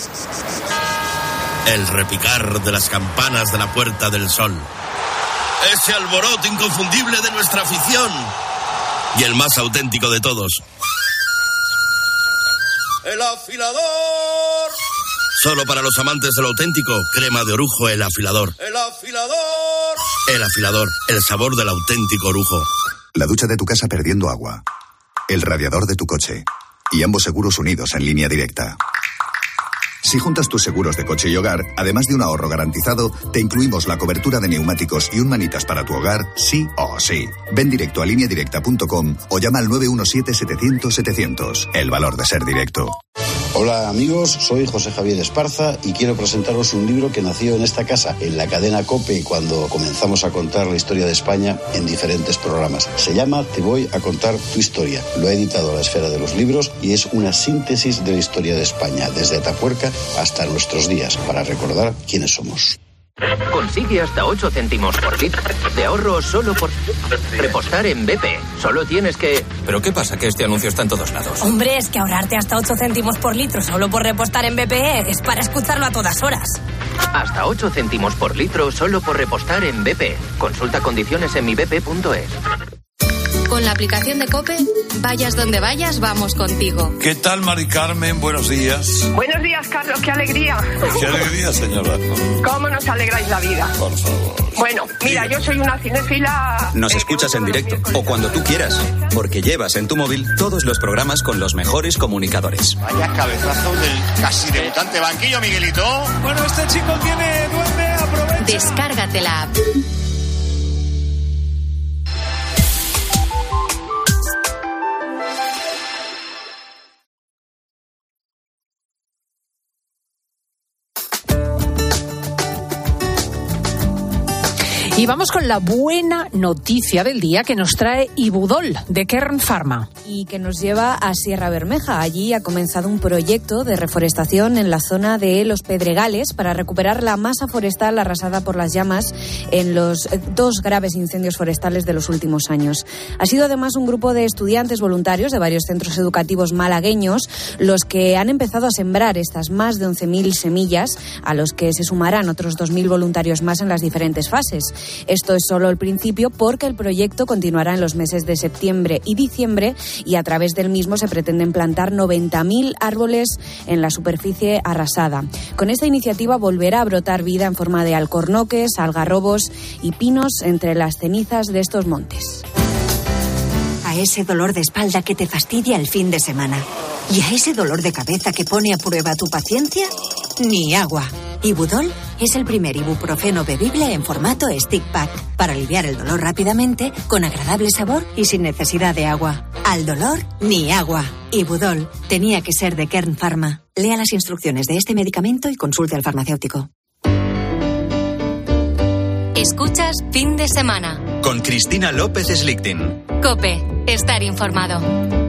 El repicar de las campanas de la Puerta del Sol. Ese alboroto inconfundible de nuestra afición. Y el más auténtico de todos. ¡El afilador! Solo para los amantes de lo auténtico, crema de orujo El Afilador. ¡El afilador! El Afilador, el sabor del auténtico orujo. La ducha de tu casa perdiendo agua. El radiador de tu coche. Y ambos seguros unidos en línea directa. Si juntas tus seguros de coche y hogar, además de un ahorro garantizado, te incluimos la cobertura de neumáticos y un manitas para tu hogar, sí o sí. Ven directo a lineadirecta.com o llama al 917-700-700. El valor de ser directo. Hola amigos, soy José Javier Esparza y quiero presentaros un libro que nació en esta casa, en la cadena COPE, cuando comenzamos a contar la historia de España en diferentes programas. Se llama Te voy a contar tu historia. Lo ha editado La Esfera de los Libros y es una síntesis de la historia de España, desde Atapuerca hasta nuestros días, para recordar quiénes somos. Consigue hasta 8 céntimos por litro de ahorro solo por repostar en BP. Solo tienes que... ¿Pero qué pasa? Que este anuncio está en todos lados. Hombre, es que ahorrarte hasta 8 céntimos por litro solo por repostar en BP es para escucharlo a todas horas. Hasta 8 céntimos por litro solo por repostar en BP. Consulta condiciones en mibp.es. Con la aplicación de COPE, vayas donde vayas, vamos contigo. ¿Qué tal, Mari Carmen? Buenos días. Buenos días, Carlos. ¡Qué alegría! ¡Qué alegría, señora! ¿Cómo nos alegráis la vida? Por favor. Bueno, mira, yo soy una cinéfila... Nos escuchas en directo o cuando tú quieras, porque llevas en tu móvil todos los programas con los mejores comunicadores. Vaya cabezazo del casi debutante banquillo, Miguelito. Bueno, este chico tiene duende, aprovecha. Descárgate la app. Y vamos con la buena noticia del día que nos trae Ibudol, de Kern Pharma. Y que nos lleva a Sierra Bermeja. Allí ha comenzado un proyecto de reforestación en la zona de Los Pedregales para recuperar la masa forestal arrasada por las llamas en los 2 graves incendios forestales de los últimos años. Ha sido además un grupo de estudiantes voluntarios de varios centros educativos malagueños los que han empezado a sembrar estas más de 11.000 semillas, a los que se sumarán otros 2.000 voluntarios más en las diferentes fases. Esto es solo el principio, porque el proyecto continuará en los meses de septiembre y diciembre y a través del mismo se pretenden plantar 90.000 árboles en la superficie arrasada. Con esta iniciativa volverá a brotar vida en forma de alcornoques, algarrobos y pinos entre las cenizas de estos montes. A ese dolor de espalda que te fastidia el fin de semana y a ese dolor de cabeza que pone a prueba tu paciencia, ni agua. Ibudol es el primer ibuprofeno bebible en formato stick pack para aliviar el dolor rápidamente, con agradable sabor y sin necesidad de agua. Al dolor, ni agua. Ibudol tenía que ser de Kern Pharma. Lea las instrucciones de este medicamento y consulte al farmacéutico. Escuchas Fin de Semana. Con Cristina López Slichting. COPE. Estar informado.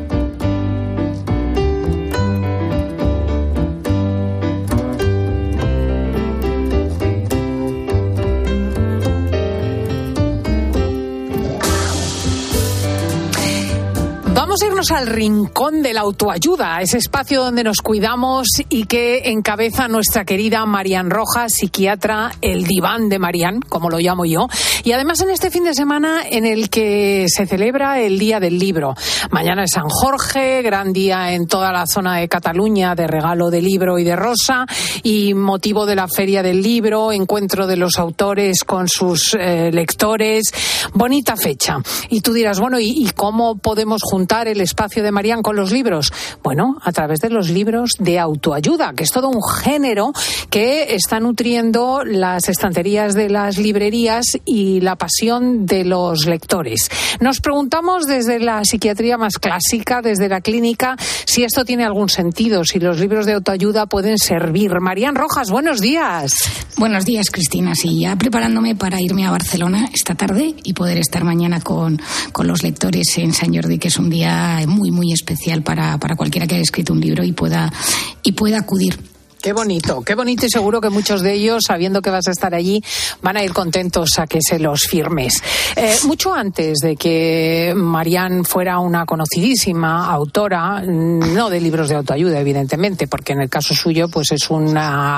Vamos a irnos al rincón de la autoayuda, ese espacio donde nos cuidamos y que encabeza nuestra querida Marian Rojas, psiquiatra, el diván de Marian, como lo llamo yo. Y además en este fin de semana en el que se celebra el Día del Libro. Mañana es San Jorge, gran día en toda la zona de Cataluña de regalo de libro y de rosa, y motivo de la Feria del Libro, encuentro de los autores con sus lectores. Bonita fecha. Y tú dirás, bueno, ¿y cómo podemos juntar ocupar el espacio de Marían con los libros? Bueno, a través de los libros de autoayuda, que es todo un género que está nutriendo las estanterías de las librerías y la pasión de los lectores. Nos preguntamos desde la psiquiatría más clásica, desde la clínica, si esto tiene algún sentido, si los libros de autoayuda pueden servir. Marían Rojas, buenos días. Buenos días, Cristina. Sí, ya preparándome para irme a Barcelona esta tarde y poder estar mañana con los lectores en Sant Jordi, que es un día muy, muy especial para cualquiera que haya escrito un libro y pueda acudir. Qué bonito y seguro que muchos de ellos, sabiendo que vas a estar allí, van a ir contentos a que se los firmes. Mucho antes de que Marían fuera una conocidísima autora, no de libros de autoayuda, evidentemente, porque en el caso suyo pues es un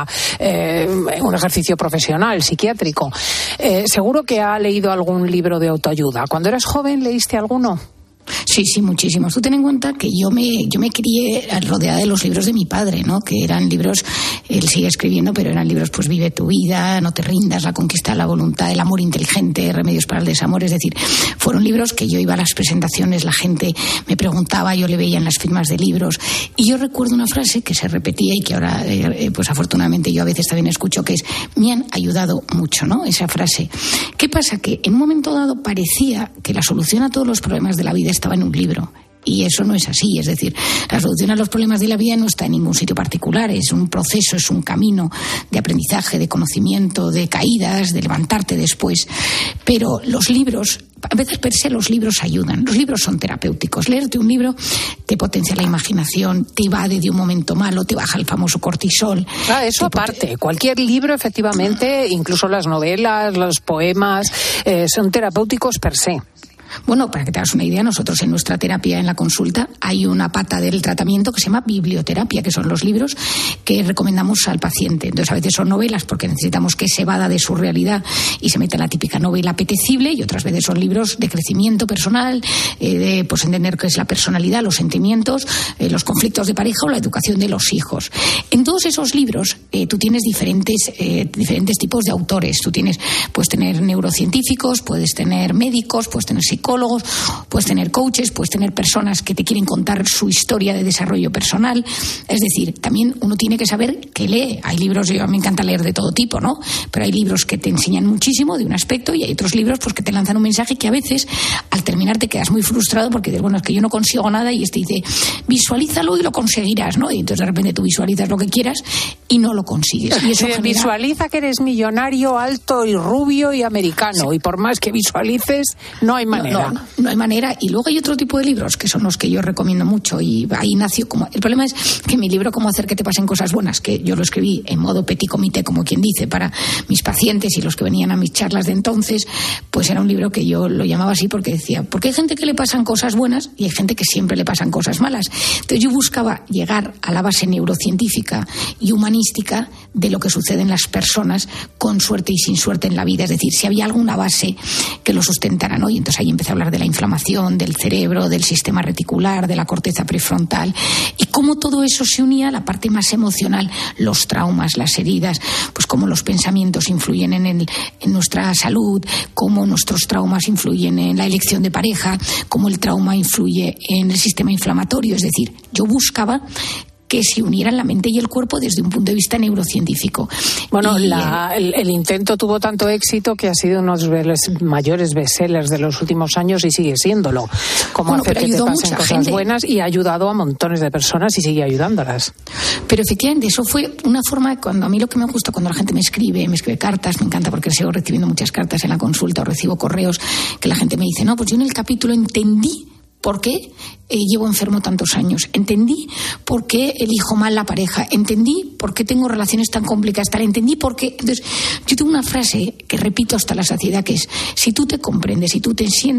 ejercicio profesional, psiquiátrico. Seguro que ha leído algún libro de autoayuda. ¿Cuando eras joven leíste alguno? Sí, muchísimos. Tú ten en cuenta que yo me crié rodeada de los libros de mi padre, ¿no? Que eran libros, él sigue escribiendo, pero eran libros, pues Vive tu vida, No te rindas, La conquista de la voluntad, El amor inteligente, Remedios para el desamor. Es decir, fueron libros que yo iba a las presentaciones, la gente me preguntaba, yo le veía en las firmas de libros. Y yo recuerdo una frase que se repetía y que ahora, pues afortunadamente yo a veces también escucho, que es: me han ayudado mucho, ¿no? Esa frase. ¿Qué pasa? Que en un momento dado parecía que la solución a todos los problemas de la vida estaba en un libro. Y eso no es así, es decir, la solución a los problemas de la vida no está en ningún sitio particular, es un proceso, es un camino de aprendizaje, de conocimiento, de caídas, de levantarte después. Pero los libros, a veces per se los libros ayudan, los libros son terapéuticos. Leerte un libro te potencia la imaginación, te evade de un momento malo, te baja el famoso cortisol. Eso aparte, cualquier libro efectivamente, incluso las novelas, los poemas, son terapéuticos per se. Bueno, para que te hagas una idea, nosotros en nuestra terapia en la consulta hay una pata del tratamiento que se llama biblioterapia, que son los libros que recomendamos al paciente. Entonces, a veces son novelas porque necesitamos que se evada de su realidad y se meta la típica novela apetecible, y otras veces son libros de crecimiento personal, de pues entender qué es la personalidad, los sentimientos, los conflictos de pareja o la educación de los hijos. En todos esos libros tú tienes diferentes tipos de autores. Puedes tener neurocientíficos, puedes tener médicos, puedes tener psicólogos, puedes tener coaches, puedes tener personas que te quieren contar su historia de desarrollo personal. Es decir, también uno tiene que saber qué lee. Hay libros, a mí me encanta leer de todo tipo, ¿no? Pero hay libros que te enseñan muchísimo de un aspecto y hay otros libros pues que te lanzan un mensaje que a veces al terminar te quedas muy frustrado porque dices, bueno, es que yo no consigo nada, y este dice, visualízalo y lo conseguirás, ¿no? Y entonces de repente tú visualizas lo que quieras y no lo consigues. Y eso visualiza que eres millonario, alto y rubio y americano, sí. Y por más que visualices, no hay manera. No hay manera. Y luego hay otro tipo de libros que son los que yo recomiendo mucho, y ahí nació el problema es que mi libro Cómo hacer que te pasen cosas buenas, que yo lo escribí en modo petit comité, como quien dice, para mis pacientes y los que venían a mis charlas de entonces, pues era un libro que yo lo llamaba así porque decía, porque hay gente que le pasan cosas buenas y hay gente que siempre le pasan cosas malas. Entonces yo buscaba llegar a la base neurocientífica y humanística de lo que sucede en las personas con suerte y sin suerte en la vida, es decir, si había alguna base que lo sustentara, ¿no? Y entonces ahí empecé a hablar de la inflamación, del cerebro, del sistema reticular, de la corteza prefrontal, y cómo todo eso se unía a la parte más emocional, los traumas, las heridas, pues cómo los pensamientos influyen en nuestra salud, cómo nuestros traumas influyen en la elección de pareja, cómo el trauma influye en el sistema inflamatorio. Es decir, yo buscaba que se unieran la mente y el cuerpo desde un punto de vista neurocientífico. Bueno, el intento tuvo tanto éxito que ha sido uno de los mayores bestsellers de los últimos años y sigue siéndolo. Como hacer que te pasen cosas buenas, y ha ayudado a montones de personas y sigue ayudándolas. Pero efectivamente eso fue una forma, cuando a mí lo que me gusta cuando la gente me escribe cartas, me encanta porque sigo recibiendo muchas cartas en la consulta o recibo correos que la gente me dice, no, pues yo en el capítulo entendí ¿por qué llevo enfermo tantos años? Entendí por qué elijo mal la pareja. Entendí por qué tengo relaciones tan complicadas. Entendí por qué. Entonces, yo tengo una frase que repito hasta la saciedad, que es: si tú te comprendes y tú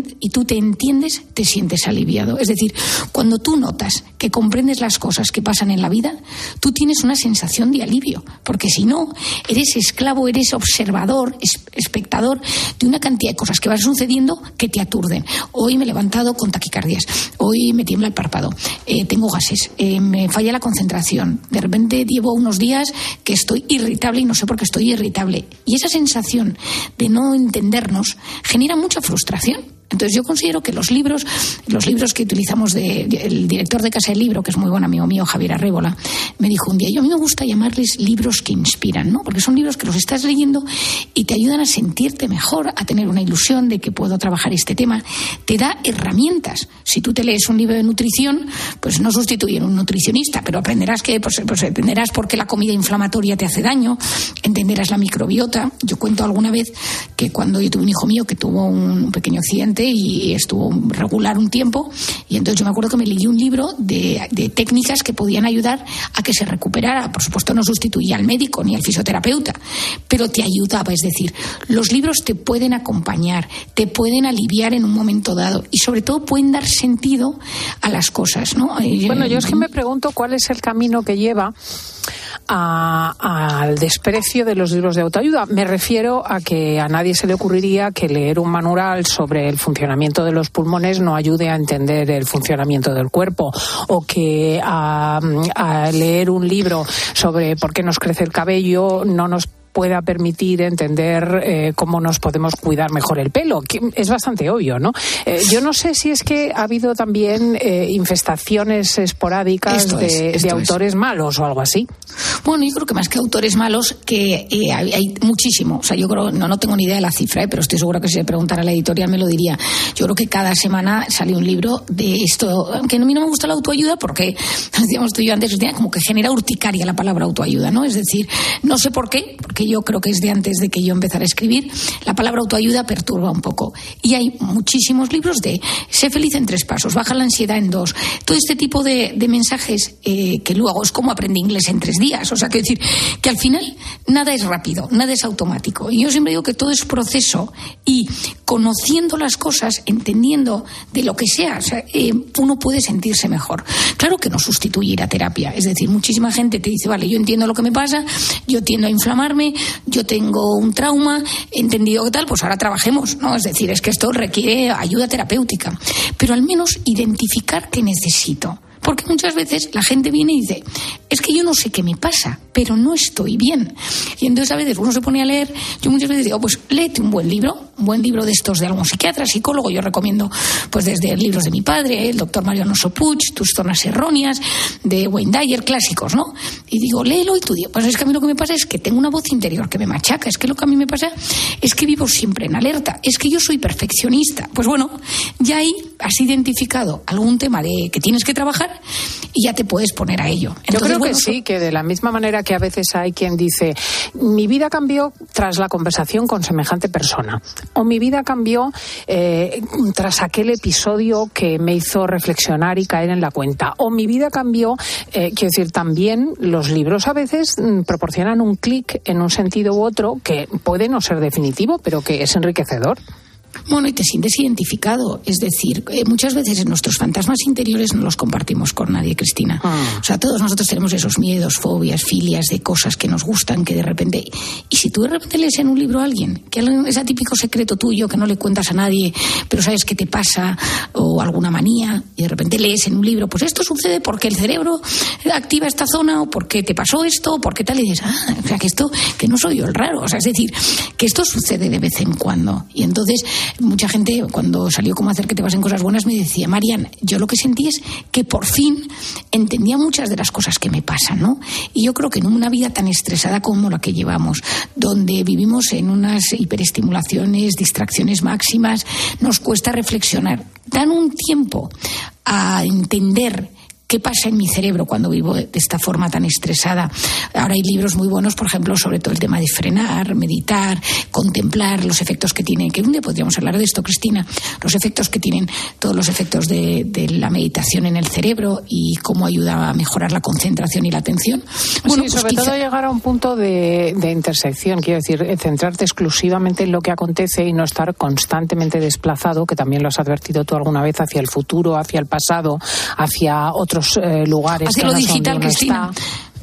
te entiendes, te sientes aliviado. Es decir, cuando tú notas que comprendes las cosas que pasan en la vida, tú tienes una sensación de alivio. Porque si no, eres esclavo, eres observador, espectador de una cantidad de cosas que van sucediendo que te aturden. Hoy me he levantado con taquicardias. Hoy me tiembla el párpado. Tengo gases. Me falla la concentración. De repente llevo unos días que estoy irritable y no sé por qué estoy irritable. Y esa sensación de no entendernos genera mucha frustración. Entonces yo considero que los libros que utilizamos el director de Casa del Libro, que es muy buen amigo mío, Javier Arrébola, me dijo un día, a mí me gusta llamarles libros que inspiran, ¿no? Porque son libros que los estás leyendo y te ayudan a sentirte mejor, a tener una ilusión de que puedo trabajar este tema, te da herramientas. Si tú te lees un libro de nutrición, pues no sustituye a un nutricionista, pero aprenderás entenderás por qué la comida inflamatoria te hace daño, entenderás la microbiota. Yo cuento alguna vez que cuando yo tuve un hijo mío que tuvo un pequeño accidente y estuvo regular un tiempo, y entonces yo me acuerdo que me leí un libro de técnicas que podían ayudar a que se recuperara. Por supuesto no sustituía al médico ni al fisioterapeuta, pero te ayudaba. Es decir, los libros te pueden acompañar, te pueden aliviar en un momento dado y sobre todo pueden dar sentido a las cosas, ¿no? Bueno, yo es que me pregunto cuál es el camino que lleva al desprecio de los libros de autoayuda. Me refiero a que a nadie se le ocurriría que leer un manual sobre el funcionamiento de los pulmones no ayude a entender el funcionamiento del cuerpo, o que a leer un libro sobre por qué nos crece el cabello no nos pueda permitir entender cómo nos podemos cuidar mejor el pelo, que es bastante obvio, ¿no? Yo no sé si es que ha habido también infestaciones esporádicas de autores malos o algo así. Bueno, yo creo que más que autores malos, que hay muchísimo. O sea, yo creo, no tengo ni idea de la cifra, pero estoy segura que si le preguntara a la editorial me lo diría. Yo creo que cada semana sale un libro de esto, aunque a mí no me gusta la autoayuda porque, decíamos tú y yo antes, como que genera urticaria la palabra autoayuda, ¿no? Es decir, no sé por qué, porque yo creo que es de antes de que yo empezara a escribir, la palabra autoayuda perturba un poco. Y hay muchísimos libros de sé feliz en 3 pasos, baja la ansiedad en 2. Todo este tipo de mensajes que luego es como aprendí inglés en 3 días. O sea, quiero decir que al final nada es rápido, nada es automático. Y yo siempre digo que todo es proceso y conociendo las cosas, entendiendo de lo que sea, o sea, uno puede sentirse mejor. Claro que no sustituye ir a terapia. Es decir, muchísima gente te dice, vale, yo entiendo lo que me pasa, yo tiendo a inflamarme, yo tengo un trauma, he entendido que tal, pues ahora trabajemos, ¿no? Es decir, es que esto requiere ayuda terapéutica. Pero al menos identificar qué necesito. Porque muchas veces la gente viene y dice, es que yo no sé qué me pasa, pero no estoy bien. Y entonces a veces uno se pone a leer, yo muchas veces digo, pues léete un buen libro de estos de algún psiquiatra, psicólogo. Yo recomiendo pues desde libros de mi padre, el doctor Mariano Sopuch, Tus zonas erróneas, de Wayne Dyer, clásicos, ¿no? Y digo, léelo y tú digo, pues es que a mí lo que me pasa es que tengo una voz interior que me machaca, es que lo que a mí me pasa es que vivo siempre en alerta, es que yo soy perfeccionista. Pues bueno, ya ahí has identificado algún tema que tienes que trabajar y ya te puedes poner a ello. Entonces, yo creo que sí, que de la misma manera que a veces hay quien dice, mi vida cambió tras la conversación con semejante persona, o mi vida cambió tras aquel episodio que me hizo reflexionar y caer en la cuenta, o mi vida cambió, quiero decir, también los libros a veces proporcionan un clic en un sentido u otro que puede no ser definitivo, pero que es enriquecedor. Bueno, y te sientes identificado. Es decir, muchas veces nuestros fantasmas interiores no los compartimos con nadie, Cristina. O sea, todos nosotros tenemos esos miedos, fobias, filias de cosas que nos gustan, que de repente... Y si tú de repente lees en un libro a alguien, que es el típico secreto tuyo que no le cuentas a nadie, pero sabes qué te pasa, o alguna manía, y de repente lees en un libro, pues esto sucede porque el cerebro activa esta zona, o porque te pasó esto, o porque tal, y dices, o sea, que esto, que no soy yo el raro. O sea, es decir, que esto sucede de vez en cuando. Y entonces... Mucha gente, cuando salió Cómo hacer que te pasen cosas buenas, me decía, Marian, yo lo que sentí es que por fin entendía muchas de las cosas que me pasan, ¿no? Y yo creo que en una vida tan estresada como la que llevamos, donde vivimos en unas hiperestimulaciones, distracciones máximas, nos cuesta reflexionar. Dan un tiempo a entender qué pasa en mi cerebro cuando vivo de esta forma tan estresada. Ahora hay libros muy buenos, por ejemplo, sobre todo el tema de frenar, meditar, contemplar los efectos que tienen, que un día podríamos hablar de esto, Cristina, los efectos que tienen, todos los efectos de la meditación en el cerebro y cómo ayuda a mejorar la concentración y la atención. Bueno, sí, pues sobre todo llegar a un punto de intersección, quiero decir, centrarte exclusivamente en lo que acontece y no estar constantemente desplazado, que también lo has advertido tú alguna vez, hacia el futuro, hacia el pasado, hacia otros lugares hacia que lo no digital, son Cristina.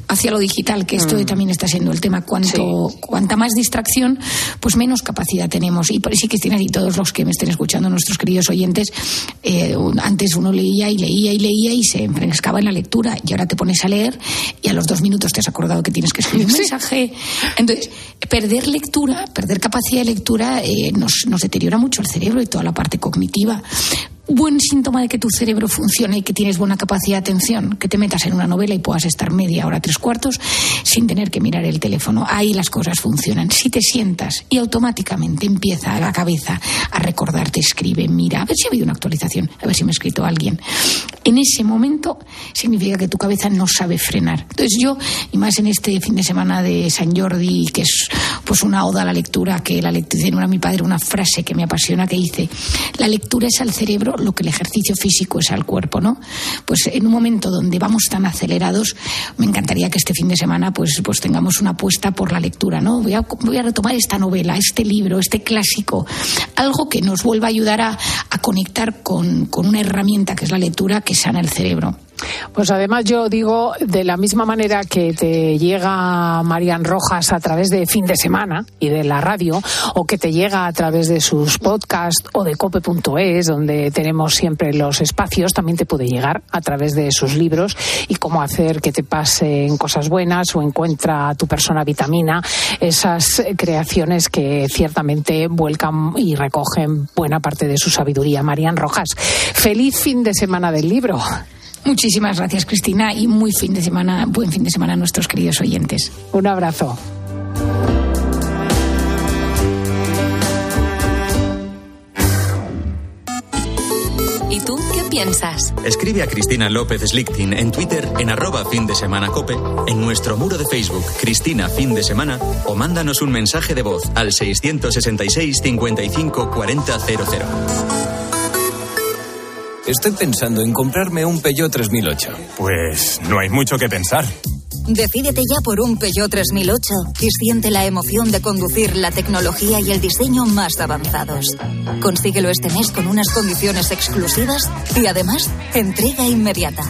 hacia lo digital, que esto también está siendo el tema. Cuanta más distracción, pues menos capacidad tenemos. Y por eso, Cristina, y todos los que me estén escuchando, nuestros queridos oyentes, antes uno leía y se enfrescaba en la lectura, y ahora te pones a leer y a los 2 minutos te has acordado que tienes que escribir un mensaje. Entonces, perder capacidad de lectura nos deteriora mucho el cerebro y toda la parte cognitiva. Buen síntoma de que tu cerebro funciona y que tienes buena capacidad de atención, que te metas en una novela y puedas estar media hora, 3/4 sin tener que mirar el teléfono. Ahí las cosas funcionan. Si te sientas y automáticamente empieza la cabeza a recordarte, escribe, mira, a ver si ha habido una actualización, a ver si me ha escrito alguien. En ese momento significa que tu cabeza no sabe frenar. Entonces yo, y más en este fin de semana de San Jordi, que es pues una oda a la lectura, que la lectura, tiene mi padre una frase que me apasiona, que dice: la lectura es al cerebro lo que el ejercicio físico es al cuerpo, ¿no? Pues en un momento donde vamos tan acelerados, me encantaría que este fin de semana pues tengamos una apuesta por la lectura, ¿no? Voy a retomar esta novela, este libro, este clásico, algo que nos vuelva a ayudar a conectar con una herramienta que es la lectura, que sana el cerebro. Pues además yo digo, de la misma manera que te llega Marian Rojas a través de Fin de Semana y de la radio, o que te llega a través de sus podcasts o de cope.es, donde tenemos siempre los espacios, también te puede llegar a través de sus libros, y cómo hacer que te pasen cosas buenas, o Encuentra a tu persona vitamina, esas creaciones que ciertamente vuelcan y recogen buena parte de su sabiduría. Marian Rojas, feliz fin de semana del libro. Muchísimas gracias, Cristina, y buen fin de semana a nuestros queridos oyentes. Un abrazo. ¿Y tú qué piensas? Escribe a Cristina López Slichting en Twitter en @findesemanacope, en nuestro muro de Facebook Cristina Fin de Semana, o mándanos un mensaje de voz al 666 55 40 00. Estoy pensando en comprarme un Peugeot 3008. Pues no hay mucho que pensar. Decídete ya por un Peugeot 3008 y siente la emoción de conducir la tecnología y el diseño más avanzados. Consíguelo este mes con unas condiciones exclusivas y además entrega inmediata.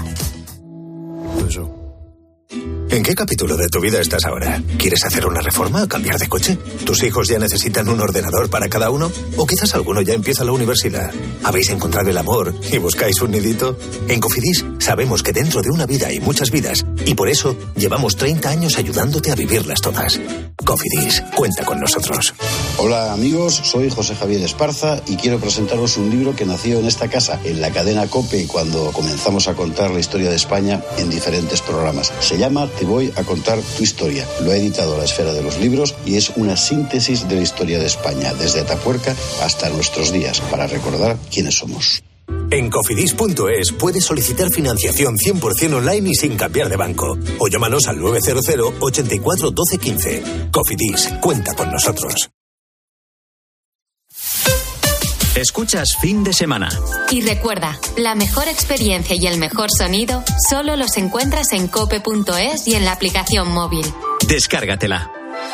¿En qué capítulo de tu vida estás ahora? ¿Quieres hacer una reforma o cambiar de coche? ¿Tus hijos ya necesitan un ordenador para cada uno? ¿O quizás alguno ya empieza la universidad? ¿Habéis encontrado el amor y buscáis un nidito? En Cofidis sabemos que dentro de una vida hay muchas vidas, y por eso llevamos 30 años ayudándote a vivirlas todas. Cofidis, cuenta con nosotros. Hola amigos, soy José Javier Esparza y quiero presentaros un libro que nació en esta casa, en la cadena COPE, cuando comenzamos a contar la historia de España en diferentes programas. Se llama Te voy a contar tu historia. Lo ha editado La Esfera de los Libros y es una síntesis de la historia de España, desde Atapuerca hasta nuestros días, para recordar quiénes somos. En cofidis.es puedes solicitar financiación 100% online y sin cambiar de banco. O llámanos al 900 84 12 15. Cofidis, cuenta con nosotros. Escuchas Fin de Semana. Y recuerda, la mejor experiencia y el mejor sonido solo los encuentras en cope.es y en la aplicación móvil. Descárgatela.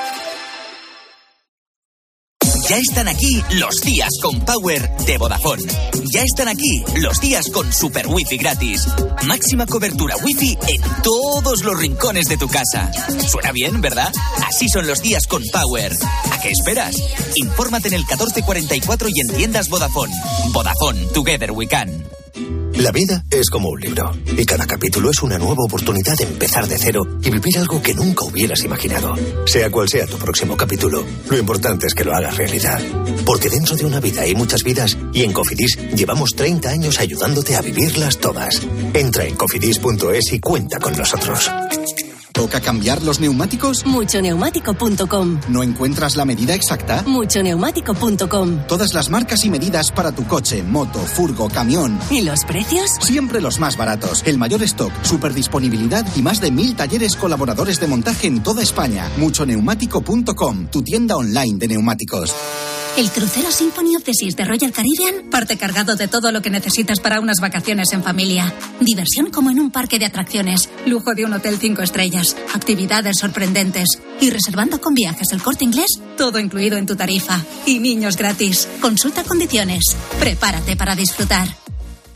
Ya están aquí los días con Power de Vodafone. Ya están aquí los días con Super Wi-Fi gratis. Máxima cobertura Wi-Fi en todos los rincones de tu casa. Suena bien, ¿verdad? Así son los días con Power. ¿A qué esperas? Infórmate en el 1444 y en tiendas Vodafone. Vodafone, together we can. La vida es como un libro, y cada capítulo es una nueva oportunidad de empezar de cero y vivir algo que nunca hubieras imaginado. Sea cual sea tu próximo capítulo, lo importante es que lo hagas realidad. Porque dentro de una vida hay muchas vidas, y en Cofidis llevamos 30 años ayudándote a vivirlas todas. Entra en cofidis.es y cuenta con nosotros. ¿Toca cambiar los neumáticos? Muchoneumático.com. ¿No encuentras la medida exacta? Muchoneumático.com. Todas las marcas y medidas para tu coche, moto, furgo, camión. ¿Y los precios? Siempre los más baratos. El mayor stock, superdisponibilidad y más de 1000 talleres colaboradores de montaje en toda España. Muchoneumático.com, tu tienda online de neumáticos. El crucero Symphony of the Seas de Royal Caribbean parte cargado de todo lo que necesitas para unas vacaciones en familia. Diversión como en un parque de atracciones, lujo de un hotel 5 estrellas, actividades sorprendentes. Y reservando con Viajes El Corte Inglés, todo incluido en tu tarifa. Y niños gratis. Consulta condiciones. Prepárate para disfrutar.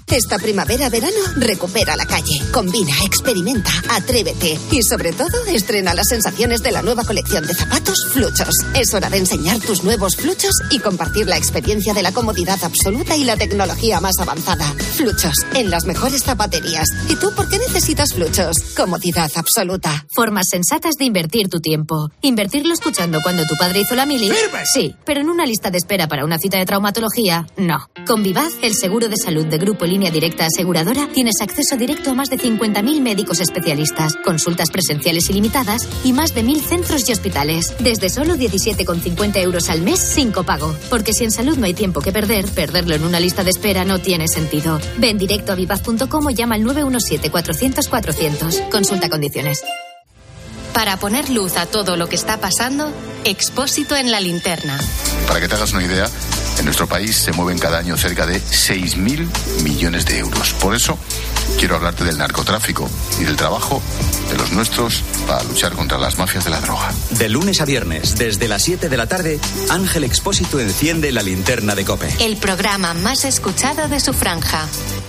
Esta primavera-verano recupera la calle. Combina, experimenta, atrévete y sobre todo estrena las sensaciones de la nueva colección de zapatos Fluchos. Es hora de enseñar tus nuevos Fluchos y compartir la experiencia de la comodidad absoluta y la tecnología más avanzada. Fluchos, en las mejores zapaterías. ¿Y tú por qué necesitas Fluchos? Comodidad absoluta. Formas sensatas de invertir tu tiempo. Invertirlo escuchando cuando tu padre hizo la mili. ¡Firme! Sí, pero en una lista de espera para una cita de traumatología, no. Con Vivaz, el seguro de salud de Grupo Línea Directa Aseguradora, tienes acceso directo a más de 50.000 médicos especialistas, consultas presenciales ilimitadas y más de 1.000 centros y hospitales. Desde solo 17,50 euros al mes sin copago. Porque si en salud no hay tiempo que perder, perderlo en una lista de espera no tiene sentido. Ven directo a vivaz.com o llama al 917-400-400. Consulta condiciones. Para poner luz a todo lo que está pasando, Expósito en la linterna. Para que te hagas una idea, en nuestro país se mueven cada año cerca de 6.000 millones de euros. Por eso, quiero hablarte del narcotráfico y del trabajo de los nuestros para luchar contra las mafias de la droga. De lunes a viernes, desde las 7 de la tarde, Ángel Expósito enciende la linterna de COPE. El programa más escuchado de su franja.